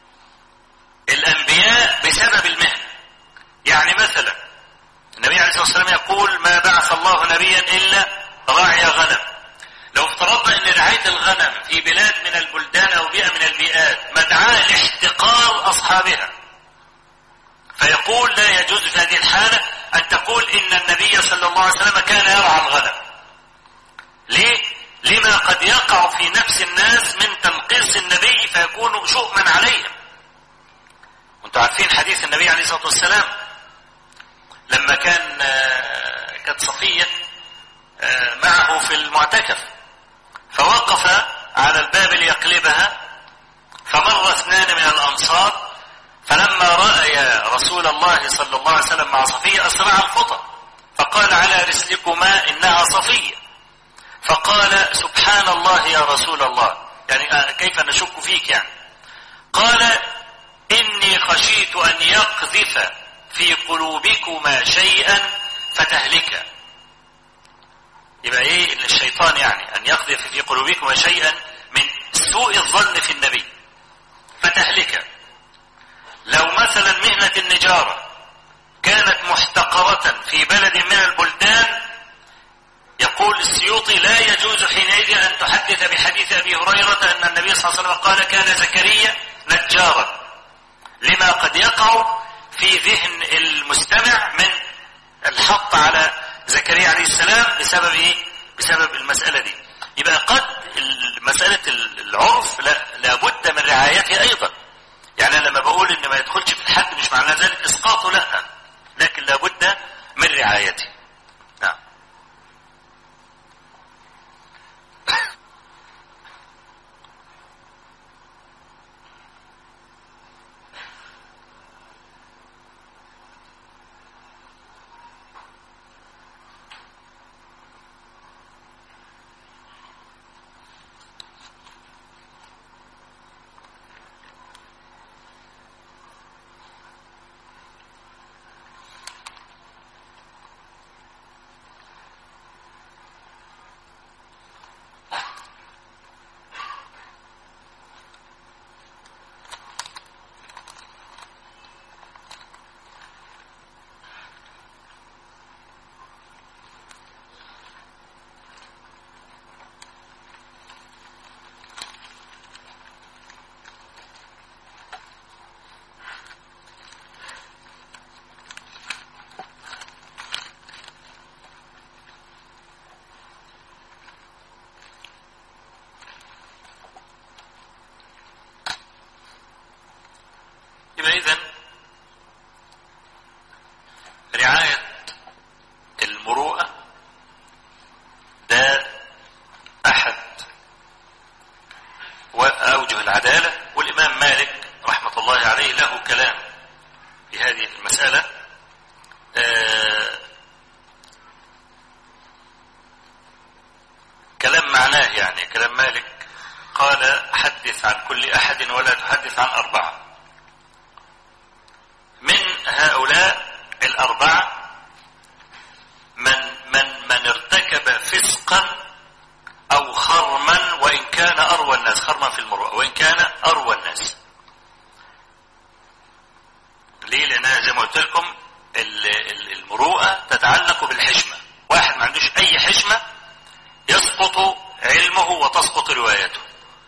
الأنبياء بسبب المهنة. يعني مثلا النبي عليه الصلاة والسلام يقول ما بعث الله نبيا إلا راعي غنم. لو افترضنا أن رعاية الغنم في بلاد من البلدان أو بيئة من البيئات مدعاة لاحتقار أصحابها، فيقول لا يجوز في هذه الحالة أن تقول إن النبي صلى الله عليه وسلم كان يرعى الغنم. ليه؟ لما قد يقع في نفس الناس من تنقيص النبي فيكون شؤما عليهم. وانتم عارفين حديث النبي عليه الصلاة والسلام لما كان كانت صفية معه في المعتكف فوقف على الباب ليقلبها، فمر اثنان من الأنصار فلما رأي رسول الله صلى الله عليه وسلم مع صفية أسرع الخطى فقال على رسلكما إنها صفية، فقال سبحان الله يا رسول الله، يعني كيف نشك فيك يعني. قال إني خشيت أن يقذف في قلوبكما شيئا فتهلكا. يبقى ايه الشيطان يعني ان يقذف في قلوبكما شيئا من سوء الظن في النبي فتهلكا. لو مثلا مهنة النجارة كانت محتقرة في بلد من البلدان، يقول السيوطي لا يجوز حينئذ أن تحدث بحديث أبي هريرة أن النبي صلى الله عليه وسلم قال كان زكريا نجارا، لما قد يقع في ذهن المستمع من الحط على زكريا عليه السلام بسبب إيه؟ بسبب المسألة دي. يبقى قد مسألة العرف لا لابد من رعايتها أيضا. يعني أنا لما بقول إن ما يدخلش في الحد مش معنى ذلك إسقاطه، لا، لكن لابد من رعايته. نعم. يبقى إذن رعاية المروءة ده أحد وأوجه العدالة، والإمام مالك رحمة الله عليه له كلام في هذه المسألة. آه كلام معناه، يعني كلام مالك قال حدث عن كل أحد ولا تحدث عن أربعة. من هؤلاء الأربعة من من من ارتكب فسقا أو خرما وإن كان أروى الناس، خرما في المروءة وإن كان أروى الناس. ليه؟ لأنها زي ما قلت لكم المروءة تتعلق بالحشمة. واحد ما عندوش أي حشمة يسقط علمه وتسقط روايته.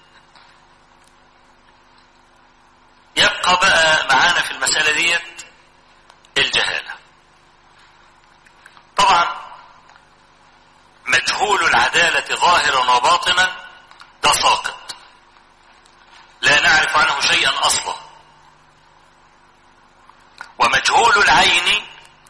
يبقى بقى معانا في المسألة ديت الجهالة. طبعا مجهول العدالة ظاهرا وباطنا ده ساقط، لا نعرف عنه شيئا أصلا. ومجهول العين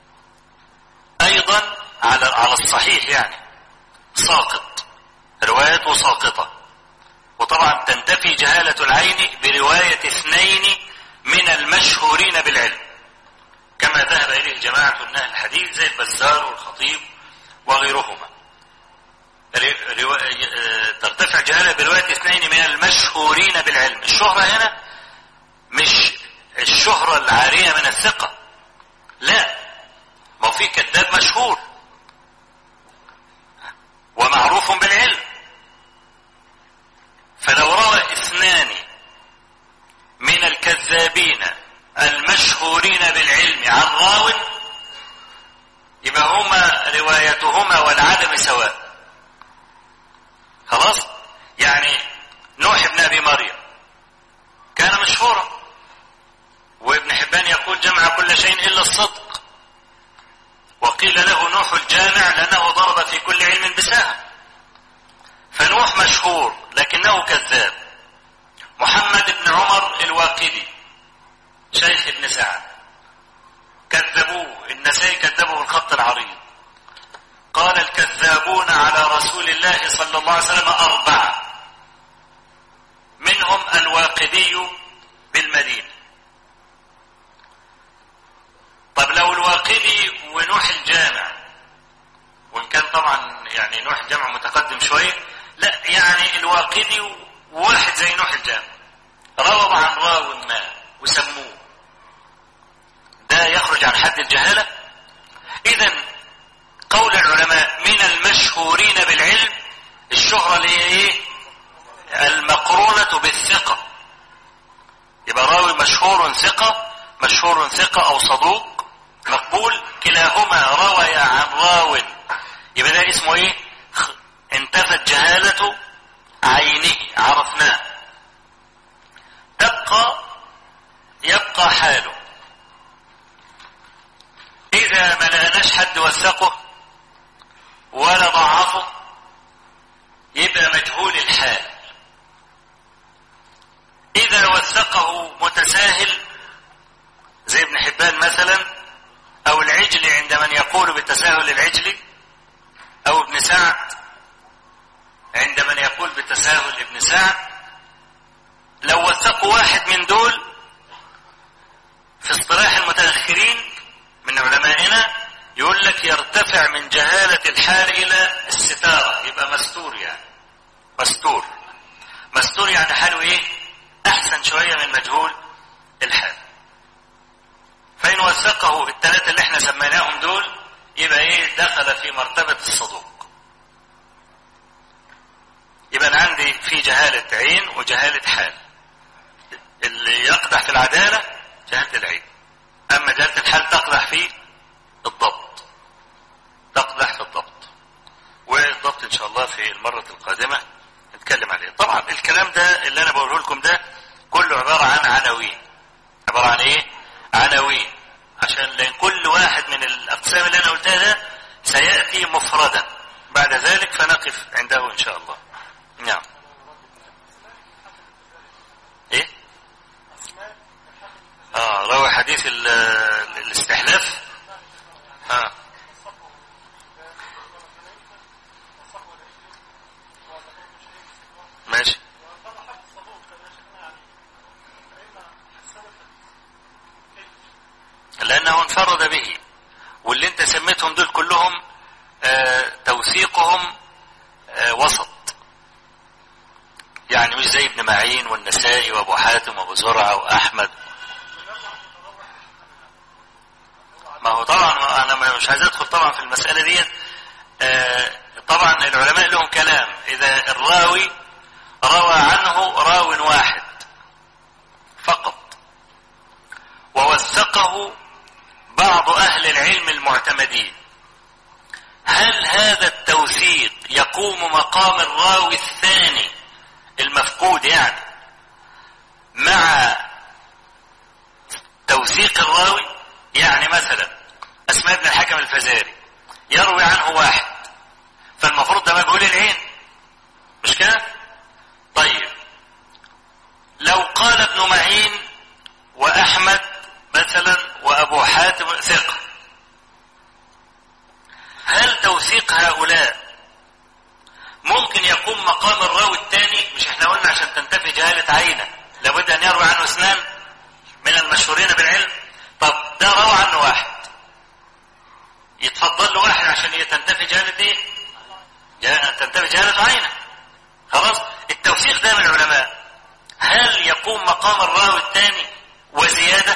أيضا على على الصحيح يعني ساقط، روايته ساقطة. وطبعا تنتفي جهالة العين برواية اثنين من المشهورين بالعلم كما ذهب إليه جماعة من أهل الحديث زي البزار والخطيب وغيرهما. ترتفع جهالة برواية اثنين من المشهورين بالعلم. الشهرة هنا مش الشهرة العارية من الثقة، لا، ما في كذاب مشهور ومعروف بالعلم، فلو روى اثنان من الكذابين المشهورين بالعلم عن راو يبقى هما روايتهما والعدم سواء. خلاص؟ يعني نوح بن أبي مريم كان مشهورا، وابن حبان يقول جمع كل شيء إلا الصدق، وقيل له نوح الجامع لأنه ضرب في كل علم بساعة. فنوح مشهور لكنه كذاب. محمد بن عمر الواقدي شيخ ابن سعد كذبوه، النسائي كذبه بالخط العريض. قال الكذابون على رسول الله صلى الله عليه وسلم أربعة، منهم الواقدي بالمدينة. طب لو الواقدي ونوح الجامع، وإن كان طبعا يعني نوح الجامع متقدم شوية، لا يعني الواقدي وواحد زي نوح الجامع روى عن راو ما وسموه، ده لا يخرج عن حد الجهالة. إذن قول العلماء من المشهورين بالعلم الشهرة اللي هي ايه؟ المقرونة بالثقة. يبقى راوي مشهور ثقة، مشهور ثقة أو صدوق مقبول، كلاهما روي عن راو، يبقى ده اسمه ايه؟ انتفت جهالة عينه، عرفناه. تبقى يبقى حاله إذا ما لقناش حد وثقه ولا ضعفه يبقى مجهول الحال. إذا وثقه متساهل زي ابن حبان مثلا، أو العجلي عند من يقول بتساهل العجلي، أو ابن سعد عند من يقول بتساهل ابن سعد، لو وثقوا واحد من دول في اصطلاح المتأخرين من علمائنا يقول لك يرتفع من جهالة الحال إلى الستارة، يبقى مستور. يعني مستور مستور يعني حاله ايه؟ احسن شوية من مجهول الحال. فإن وثقه الثلاثة اللي احنا سميناهم دول يبقى ايه؟ دخل في مرتبة الصدوق. يبقى أنا عندي في جهالة عين وجهالة حال. اللي يقدح في العدالة جهالة العين، أما جهالة الحال تقدح في الضبط، تقدح في الضبط. والضبط إن شاء الله في المرة القادمة نتكلم عليه. طبعا الكلام ده اللي أنا بقوله لكم ده كله عبارة عن عناوين. عبارة عن إيه؟ عناوين، عشان لأن كل واحد من الأقسام اللي أنا قلتها ده سيأتي مفردا بعد ذلك، فنقف عنده إن شاء الله. نعم. إيه؟ آه روى حديث الاستحلاف. آه ماشي. لأنه انفرد به، واللي انت سميتهم دول كلهم آه توثيقهم آه وسط، يعني مش زي ابن معين والنسائي وابو حاتم وابو زرعة واحمد. ما هو طبعا انا مش عايز ادخل طبعا في المسألة دي. آه طبعا العلماء لهم كلام. اذا الراوي روى عنه راو واحد فقط ووثقه بعض اهل العلم المعتمدين، هل هذا التوثيق يقوم مقام الراوي الثاني المفقود يعني مع توثيق الراوي؟ يعني مثلا اسماء بن الحكم الفزاري يروي عنه واحد، فالمفروض ده مجهول العين، مش كده؟ طيب لو قال ابن معين واحمد مثلا وابو حاتم ثقة، هل توثيق هؤلاء ممكن يقوم مقام الراوي الثاني؟ مش احنا قلنا عشان تنتفي جهالة عينه لابد ان يروي عنه اثنان من المشهورين بالعلم؟ طب ده روى عنه واحد، يتفضل له واحد عشان تنتفي جهالة ايه؟ تنتفي جهالة عينه. خلاص. التوثيق ده من العلماء هل يقوم مقام الراوي الثاني وزيادة؟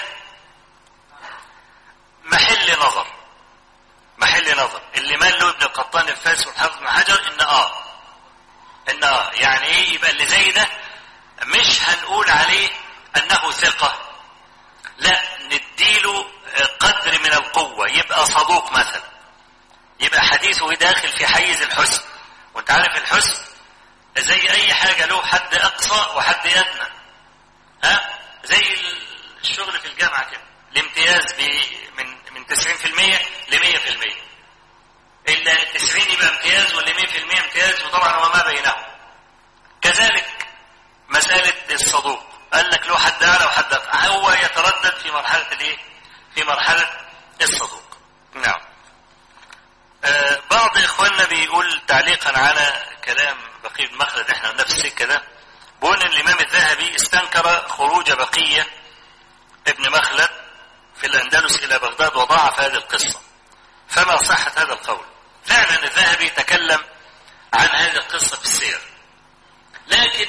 محل نظر، محل نظر. اللي مال له ابن القطان الفاس والحافظ بن حجر ان اه ان اه يعني ايه؟ يبقى اللي زي ده مش هنقول عليه انه ثقة، لا نديله قدر من القوة، يبقى صدوق مثلا، يبقى حديثه داخل في حيز الحسن. وانت عارف الحسن زي اي حاجة له حد اقصى وحد ادنى. ها زي الشغل في الجامعة كده، الامتياز من من تسعين في المية ل مية في المية، الا تسعين يبقى امتياز واللي مية في المية امتياز، وطبعا وما بينهم. كذلك مسألة الصدوق قال لك له حد اعلى وحد اقل، هو يتردد في مرحلة الايه؟ في مرحلة الصدوق. نعم. آه بعض اخواننا بيقول تعليقا على كلام بقي بن مخلد، احنا نفس السكة ده، بقول ان الامام الذهبي استنكر خروج بقية ابن مخلد في الاندلس الى بغداد وضاعف هذه القصة، فما صحة هذا القول؟ فعلا الذهبي تكلم عن هذه القصة في السير، لكن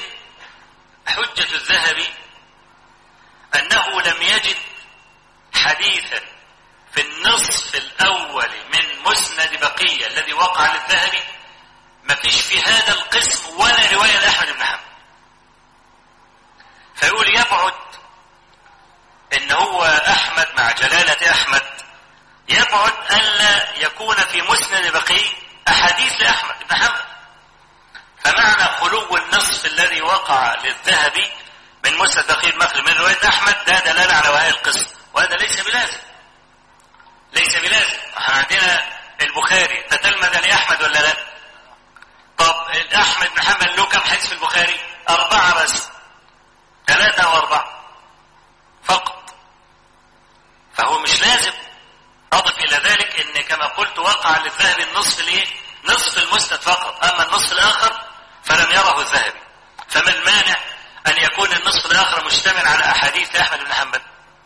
حجة الذهبي انه لم يجد حديثا في النصف الأول من مسند بقية الذي وقع للذهبي ما فيش في هذا القسم ولا رواية لأحمد بن حنبل. فيقول يبعد إن هو أحمد مع جلالة أحمد يبعد ألا يكون في مسند بقية أحاديث لأحمد بن حنبل. فمعنى خلو النصف الذي وقع للذهبي من مسند بقية المخرج من رواية أحمد ده دلالة على وهاء القسم، وهذا ليس بلازم ليس بلازم. احنا عندنا البخاري تتلمذ لأحمد ولا لا؟ طب أحمد بن حنبل له كم حديث في البخاري؟ أربعة بس، ثلاثة أو أربعة فقط. فهو مش لازم. أضف إلى ذلك إن كما قلت وقع للذهبي النصف الإيه؟ نصف المسند فقط، أما النصف الآخر فلم يره الذهبي. فما المانع أن يكون النصف الآخر مشتمل على أحاديث أحمد بن حنبل؟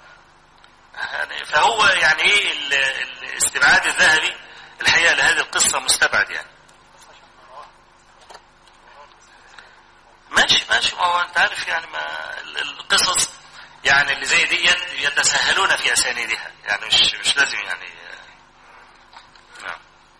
فهو يعني ايه الاستبعاد الذهبي الحقيقة لهذه القصة مستبعد يعني. ماشي ماشي ما هو انت عارف يعني ما القصص يعني اللي زي دي يتساهلون في اسانيدها يعني مش مش لازم يعني. نعم.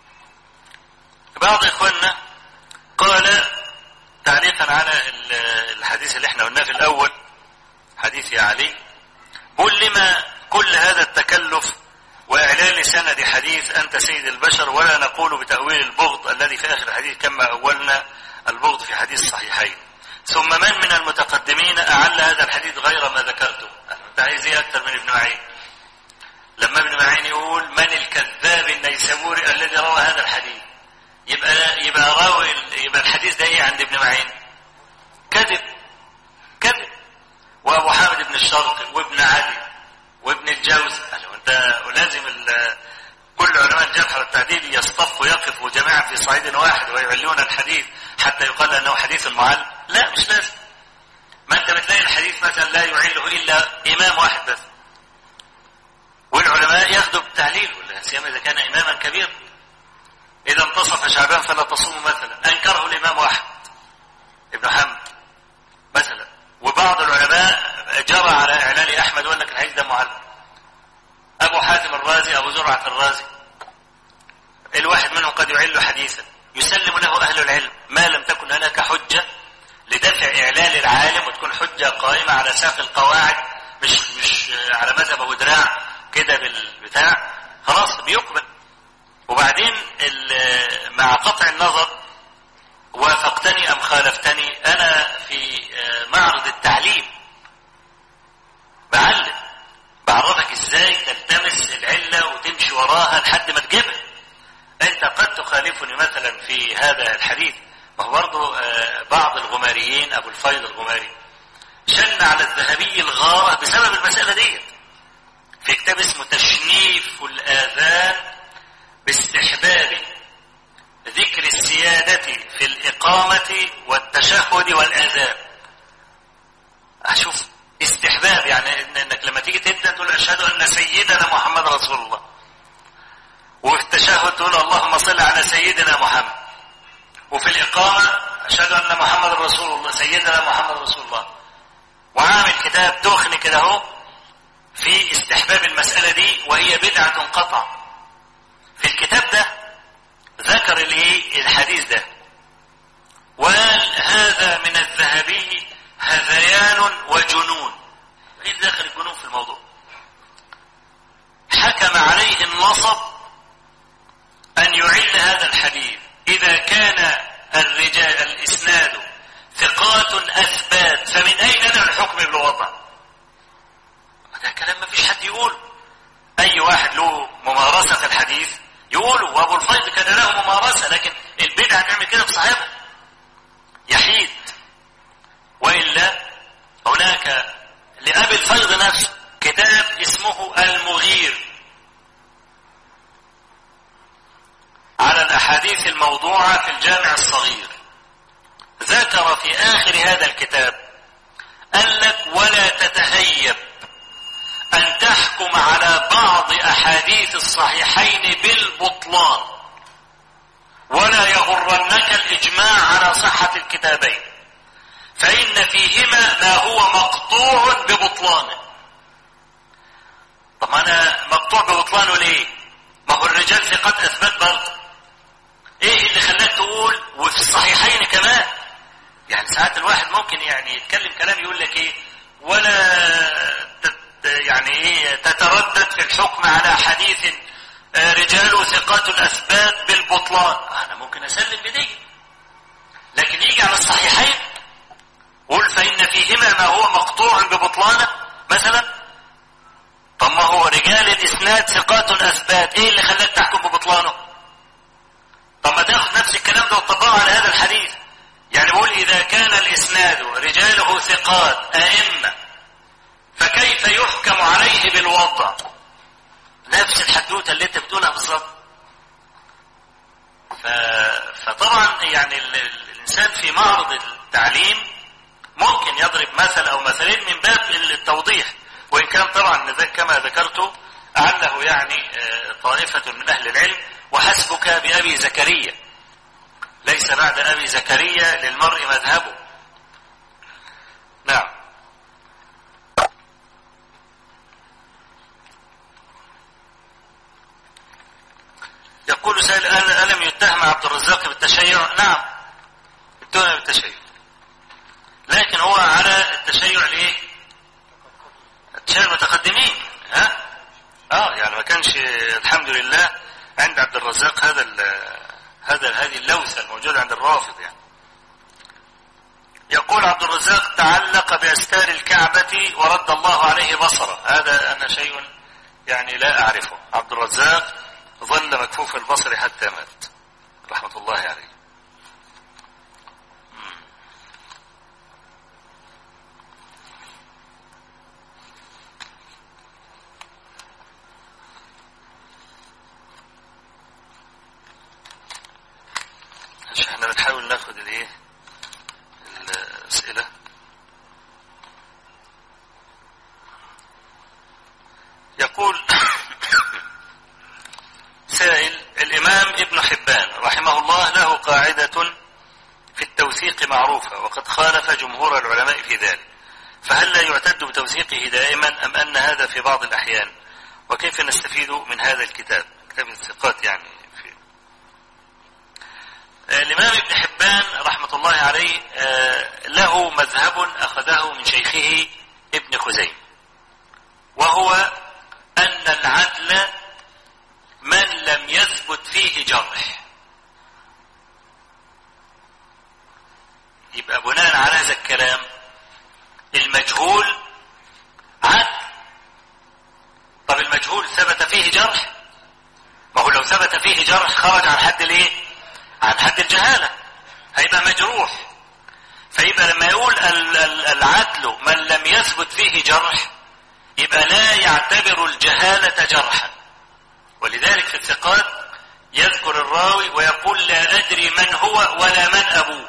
بعض اخواننا قال تعليقا على الحديث اللي احنا قلناه في الاول حديث يا علي، قل لما كل هذا التكلف وإعلان سند حديث أنت سيد البشر ولا نقول بتأويل البغض الذي في آخر الحديث كما أولنا البغض في حديث الصحيحين. ثم من من المتقدمين أعل هذا الحديث غير ما ذكرته؟ أنت عايز إيه أكثر من ابن معين؟ لما ابن معين يقول من الكذاب النيسابوري الذي روى هذا الحديث، يبقى يبقى راوي يبقى الحديث ده إيه عند ابن معين؟ كذب كذب. وأبو حامد بن الشرق وابن عدي وابن الجوز قالوا انت ولازم كل علماء الجرح والتعديل يصطفوا يقفوا جميعا في صعيد واحد ويعلون الحديث حتى يقال انه حديث معل؟ لا مش لازم. ما انت بتلاقي الحديث مثلا لا يعله الا امام واحد بس، والعلماء ياخذوا بالتعليل ولا سيما اذا كان اماما كبيرا. اذا انتصف شعبان فلا تصوموا مثلا انكره الامام واحد ابن حنبل مثلا، وبعض العلماء جرى على اعلان احمد وقال لك الحديث ده معلم. ابو حاتم الرازي ابو زرعة الرازي الواحد منهم قد يعل حديثا يسلم له اهل العلم ما لم تكن هناك حجة لدفع اعلان العالم وتكون حجة قائمة على ساق القواعد مش مش على مذهب ابو دراع كده بالبتاع خلاص بيقبل. وبعدين مع قطع النظر وافقتني ام خالفتني انا في معرض التعليم بعلم بعرفك ازاي تلتمس العلة وتمشي وراها لحد ما تجيبها. انت قد تخالفني مثلا في هذا الحديث. وهو برضه بعض الغماريين ابو الفيض الغماري شن على الذهبي الغارة بسبب المسألة دي في كتاب اسمه تشنيف الآذان باستحباب ذكر السيادة في الإقامة والتشهد والآذان. أشوف استحباب يعني إنك لما تيجي تبدأ تقول أشهد أن سيدنا محمد رسول الله، وفي التشهد تقول اللهم صل على سيدنا محمد، وفي الإقامة أشهد أن محمد رسول الله سيدنا محمد رسول الله. وعامل كتاب دخن كده اهو في استحباب المسألة دي وهي بدعة قطع. في الكتاب ده ذكر الايه الحديث ده وقال هذا من الذهبي هذيان وجنون. ايه داخل الجنون في الموضوع؟ حكم عليه النصب ان يعل هذا الحديث اذا كان الرجال الاسناد ثقات اثبات فمن اين لنا الحكم بالوضع؟ ده كلام ما فيش حد يقول. اي واحد له ممارسة في الحديث يقولوا، وابو الفيض كان له ممارسة، لكن البدعة تعمل كده بصاحبها يحيد. وإلا هناك لأبي الفيض نفسه كتاب اسمه المغير على الأحاديث الموضوعة في الجامع الصغير. ذكر في آخر هذا الكتاب قال لك ولا تتهيب أن تحكم على بعض أحاديث الصحيحين بالبطلان، ولا يغرنك الإجماع على صحة الكتابين، فإن فيهما ما هو مقطوع ببطلانه. طب ما انا مقطوع ببطلانه ليه؟ ما هو الرجال ثقات اثبات برضه. ايه اللي خلاك تقول وفي الصحيحين كمان؟ يعني ساعات الواحد ممكن يعني يتكلم كلام يقول لك ايه ولا تت يعني ايه تتردد في الحكم على حديث رجال ثقات الاثبات بالبطلان. انا ممكن اسلم بدي، لكن يجي على الصحيحين قول فان فيهما ما هو مقطوع ببطلانه مثلا. طب ما هو رجال الاسناد ثقات اثبات، ايه اللي خلاك تحكم ببطلانه؟ طب ما تاخد نفس الكلام ده وتطبقه على هذا الحديث. يعني بقول اذا كان الاسناد رجاله ثقات ائمه فكيف يحكم عليه بالوضع؟ نفس الحدوته اللي انت بتقولها بالظبط. ف... فطبعا يعني ال... الانسان في معرض التعليم ممكن يضرب مثل او مثلين من باب التوضيح، وان كان طبعا كما ذكرت أعله يعني طائفة من اهل العلم وحسبك بأبي زكريا، ليس بعد أبي زكريا للمرء مذهبه. نعم. يقول سائل ألم يتهم عبد الرزاق بالتشيع؟ نعم اتهم بالتشيع، لكن هو على التشيع ليه؟ التشيع المتقدمين. ها؟ اه يعني ما كانش الحمد لله عند عبد الرزاق هذا هذا هذه اللوثة الموجودة عند الرافض يعني. يقول عبد الرزاق تعلق بأستار الكعبة ورد الله عليه بصره. هذا أنا شيء يعني لا أعرفه. عبد الرزاق ظل مكفوف البصر حتى مات رحمة الله عليه. احنا بنحاول ناخد الايه الاسئله. يقول سائل الامام ابن حبان رحمه الله له قاعده في التوثيق معروفه وقد خالف جمهور العلماء في ذلك، فهل لا يعتد بتوثيقه دائما ام ان هذا في بعض الاحيان؟ وكيف نستفيد من هذا الكتاب كتاب الثقات يعني؟ الإمام ابن حبان رحمة الله عليه له مذهب أخذه من شيخه ابن خزيمة، وهو أن العدل من لم يثبت فيه جرح. يبقى بناء على هذا الكلام المجهول عدل. طب المجهول ثبت فيه جرح؟ ما هو لو ثبت فيه جرح خرج عن حد الايه؟ عن حد الجهالة، هيبقى مجروح. فيبقى لما يقول العدل من لم يثبت فيه جرح يبقى لا يعتبر الجهالة جرحا. ولذلك في الثقات يذكر الراوي ويقول لا أدري من هو ولا من أبوه،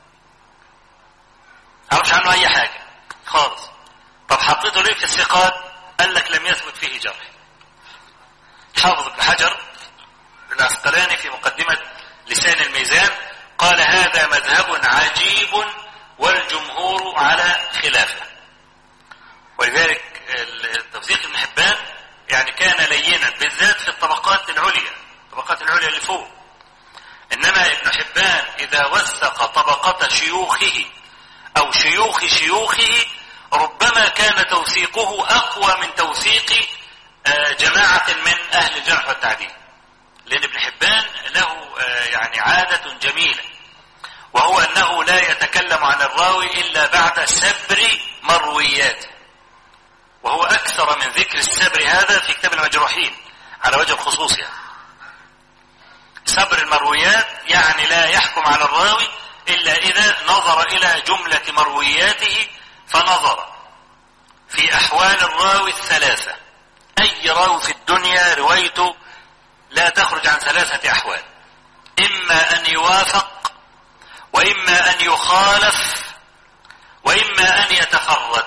عرفش عنه أي حاجة خالص. طب حطيته ليه في الثقات؟ قال لك لم يثبت فيه جرح. حافظ ابن حجر العسقلاني في مقدمة لسان الميزان قال هذا مذهب عجيب والجمهور على خلافه. ولذلك التوثيق ابن حبان يعني كان لينا بالذات في الطبقات العليا، الطبقات العليا اللي فوق. انما ابن حبان اذا وثق طبقة شيوخه او شيوخ شيوخه ربما كان توثيقه اقوى من توثيق جماعة من اهل الجرح والتعديل، لأن ابن حبان له يعني عادة جميلة، وهو أنه لا يتكلم عن الراوي إلا بعد سبر مروياته، وهو أكثر من ذكر السبر هذا في كتاب المجروحين على وجه الخصوص. يعني سبر المرويات يعني لا يحكم على الراوي إلا إذا نظر إلى جملة مروياته، فنظر في أحوال الراوي الثلاثة. أي راوي في الدنيا روايته لا تخرج عن ثلاثة أحوال: إما أن يوافق، وإما أن يخالف، وإما أن يتفرد.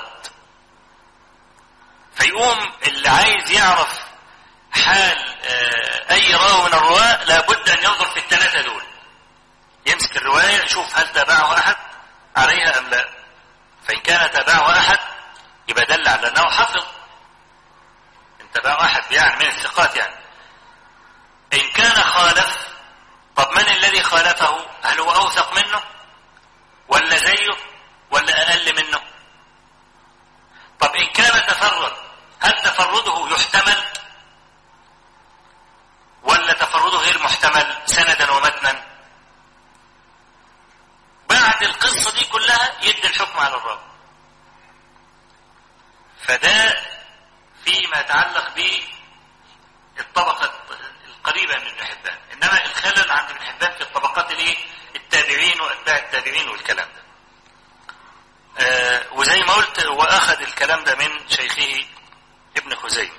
فيقوم اللي عايز يعرف حال أي راوي من الرواة لابد أن ينظر في الثلاثة دول، يمسك الرواية يشوف هل تابعه أحد عليها أم لا. فإن كان تابعه أحد يبقى دل على أنه حفظ. أنت تبع أحد يعني من الثقات يعني. إن كان خالف، طب من الذي خالفه؟ هل هو أوثق منه ولا زيه ولا أقل منه؟ طب إن كان تفرد، هل تفرده يحتمل ولا تفرده غير محتمل سندا ومتنا؟ بعد القصة دي كلها يدي الحكم على الراوي. فده فيما يتعلق بالطبقة القريبة من ابن حبان. إنما الخلل عند ابن حبان في الطبقات الايه؟ التابعين وأتباع التابعين والكلام ده. آه وزي ما قلت هو أخذ الكلام ده من شيخه ابن خزيمة.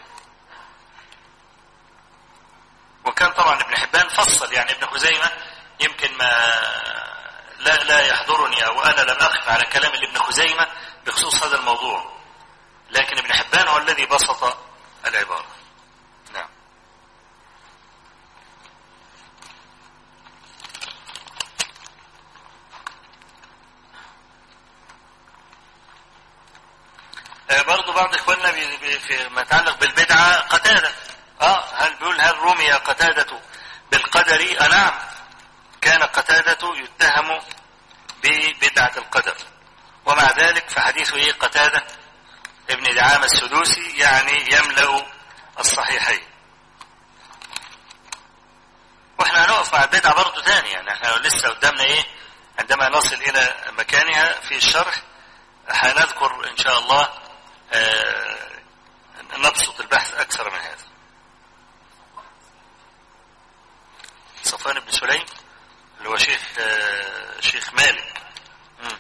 وكان طبعا ابن حبان فصل، يعني ابن خزيمة يمكن ما لا لا يحضرني أو أنا لم أقف على كلام ابن خزيمة بخصوص هذا الموضوع، لكن ابن حبان هو الذي بسط العبارة. نعم. آه برضو بعض إخواننا فيما يتعلق بالبدعة قتادة. آه هل بيقول هل رمي قتادة بالقدر؟ آه نعم، كان قتادة يتهم ببدعة القدر، ومع ذلك فحديثه ايه؟ قتادة ابن دعامة السدوسي يعني يملأ الصحيحين. واحنا هنقف مع البدعة برضو تاني، يعني احنا لسه قدامنا ايه عندما نصل الى مكانها في الشرح هنذكر ان شاء الله آه نبسط البحث اكثر من هذا. صفوان بن سليم اللي هو شيخ آه شيخ مالك. مم.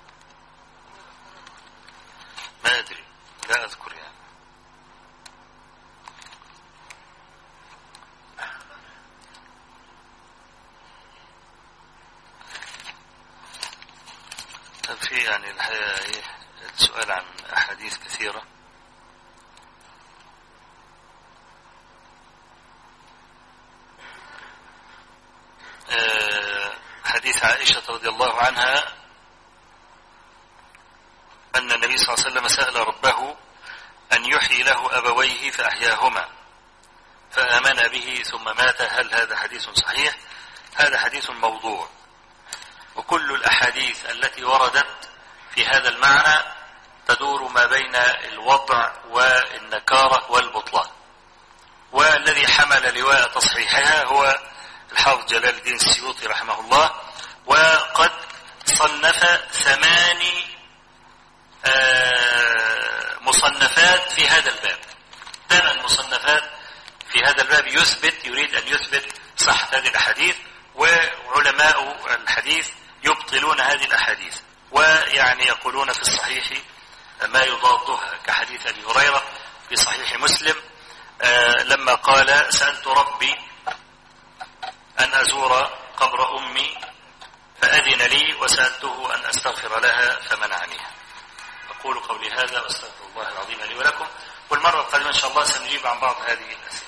ما ادري، لا اذكر يعني. طب في يعني الحقيقة ايه السؤال عن احاديث كثيرة. آه حديث عائشة رضي الله عنها أن النبي صلى الله عليه وسلم سأل ربه أن يحيي له أبويه فأحياهما فآمن به ثم مات. هل هذا حديث صحيح؟ هذا حديث موضوع، وكل الأحاديث التي وردت في هذا المعنى تدور ما بين الوضع والنكارة والبطلان، والذي حمل لواء تصحيحها هو الحافظ جلال الدين السيوطي رحمه الله، وقد صنف ثماني مصنفات في هذا الباب، ثمان مصنفات في هذا الباب يثبت يريد أن يثبت صحة هذه الأحاديث، وعلماء الحديث يبطلون هذه الأحاديث ويعني يقولون في الصحيح ما يضادها، كحديث أبي هريرة في صحيح مسلم لما قال سألت ربي أن أزور قبر أمي فأذن لي وسألته أن أستغفر لها فمنعنيها. أقول قولي هذا وأستغفر الله العظيم لي ولكم، والمرة القادمة إن شاء الله سنجيب عن بعض هذه الأسئلة.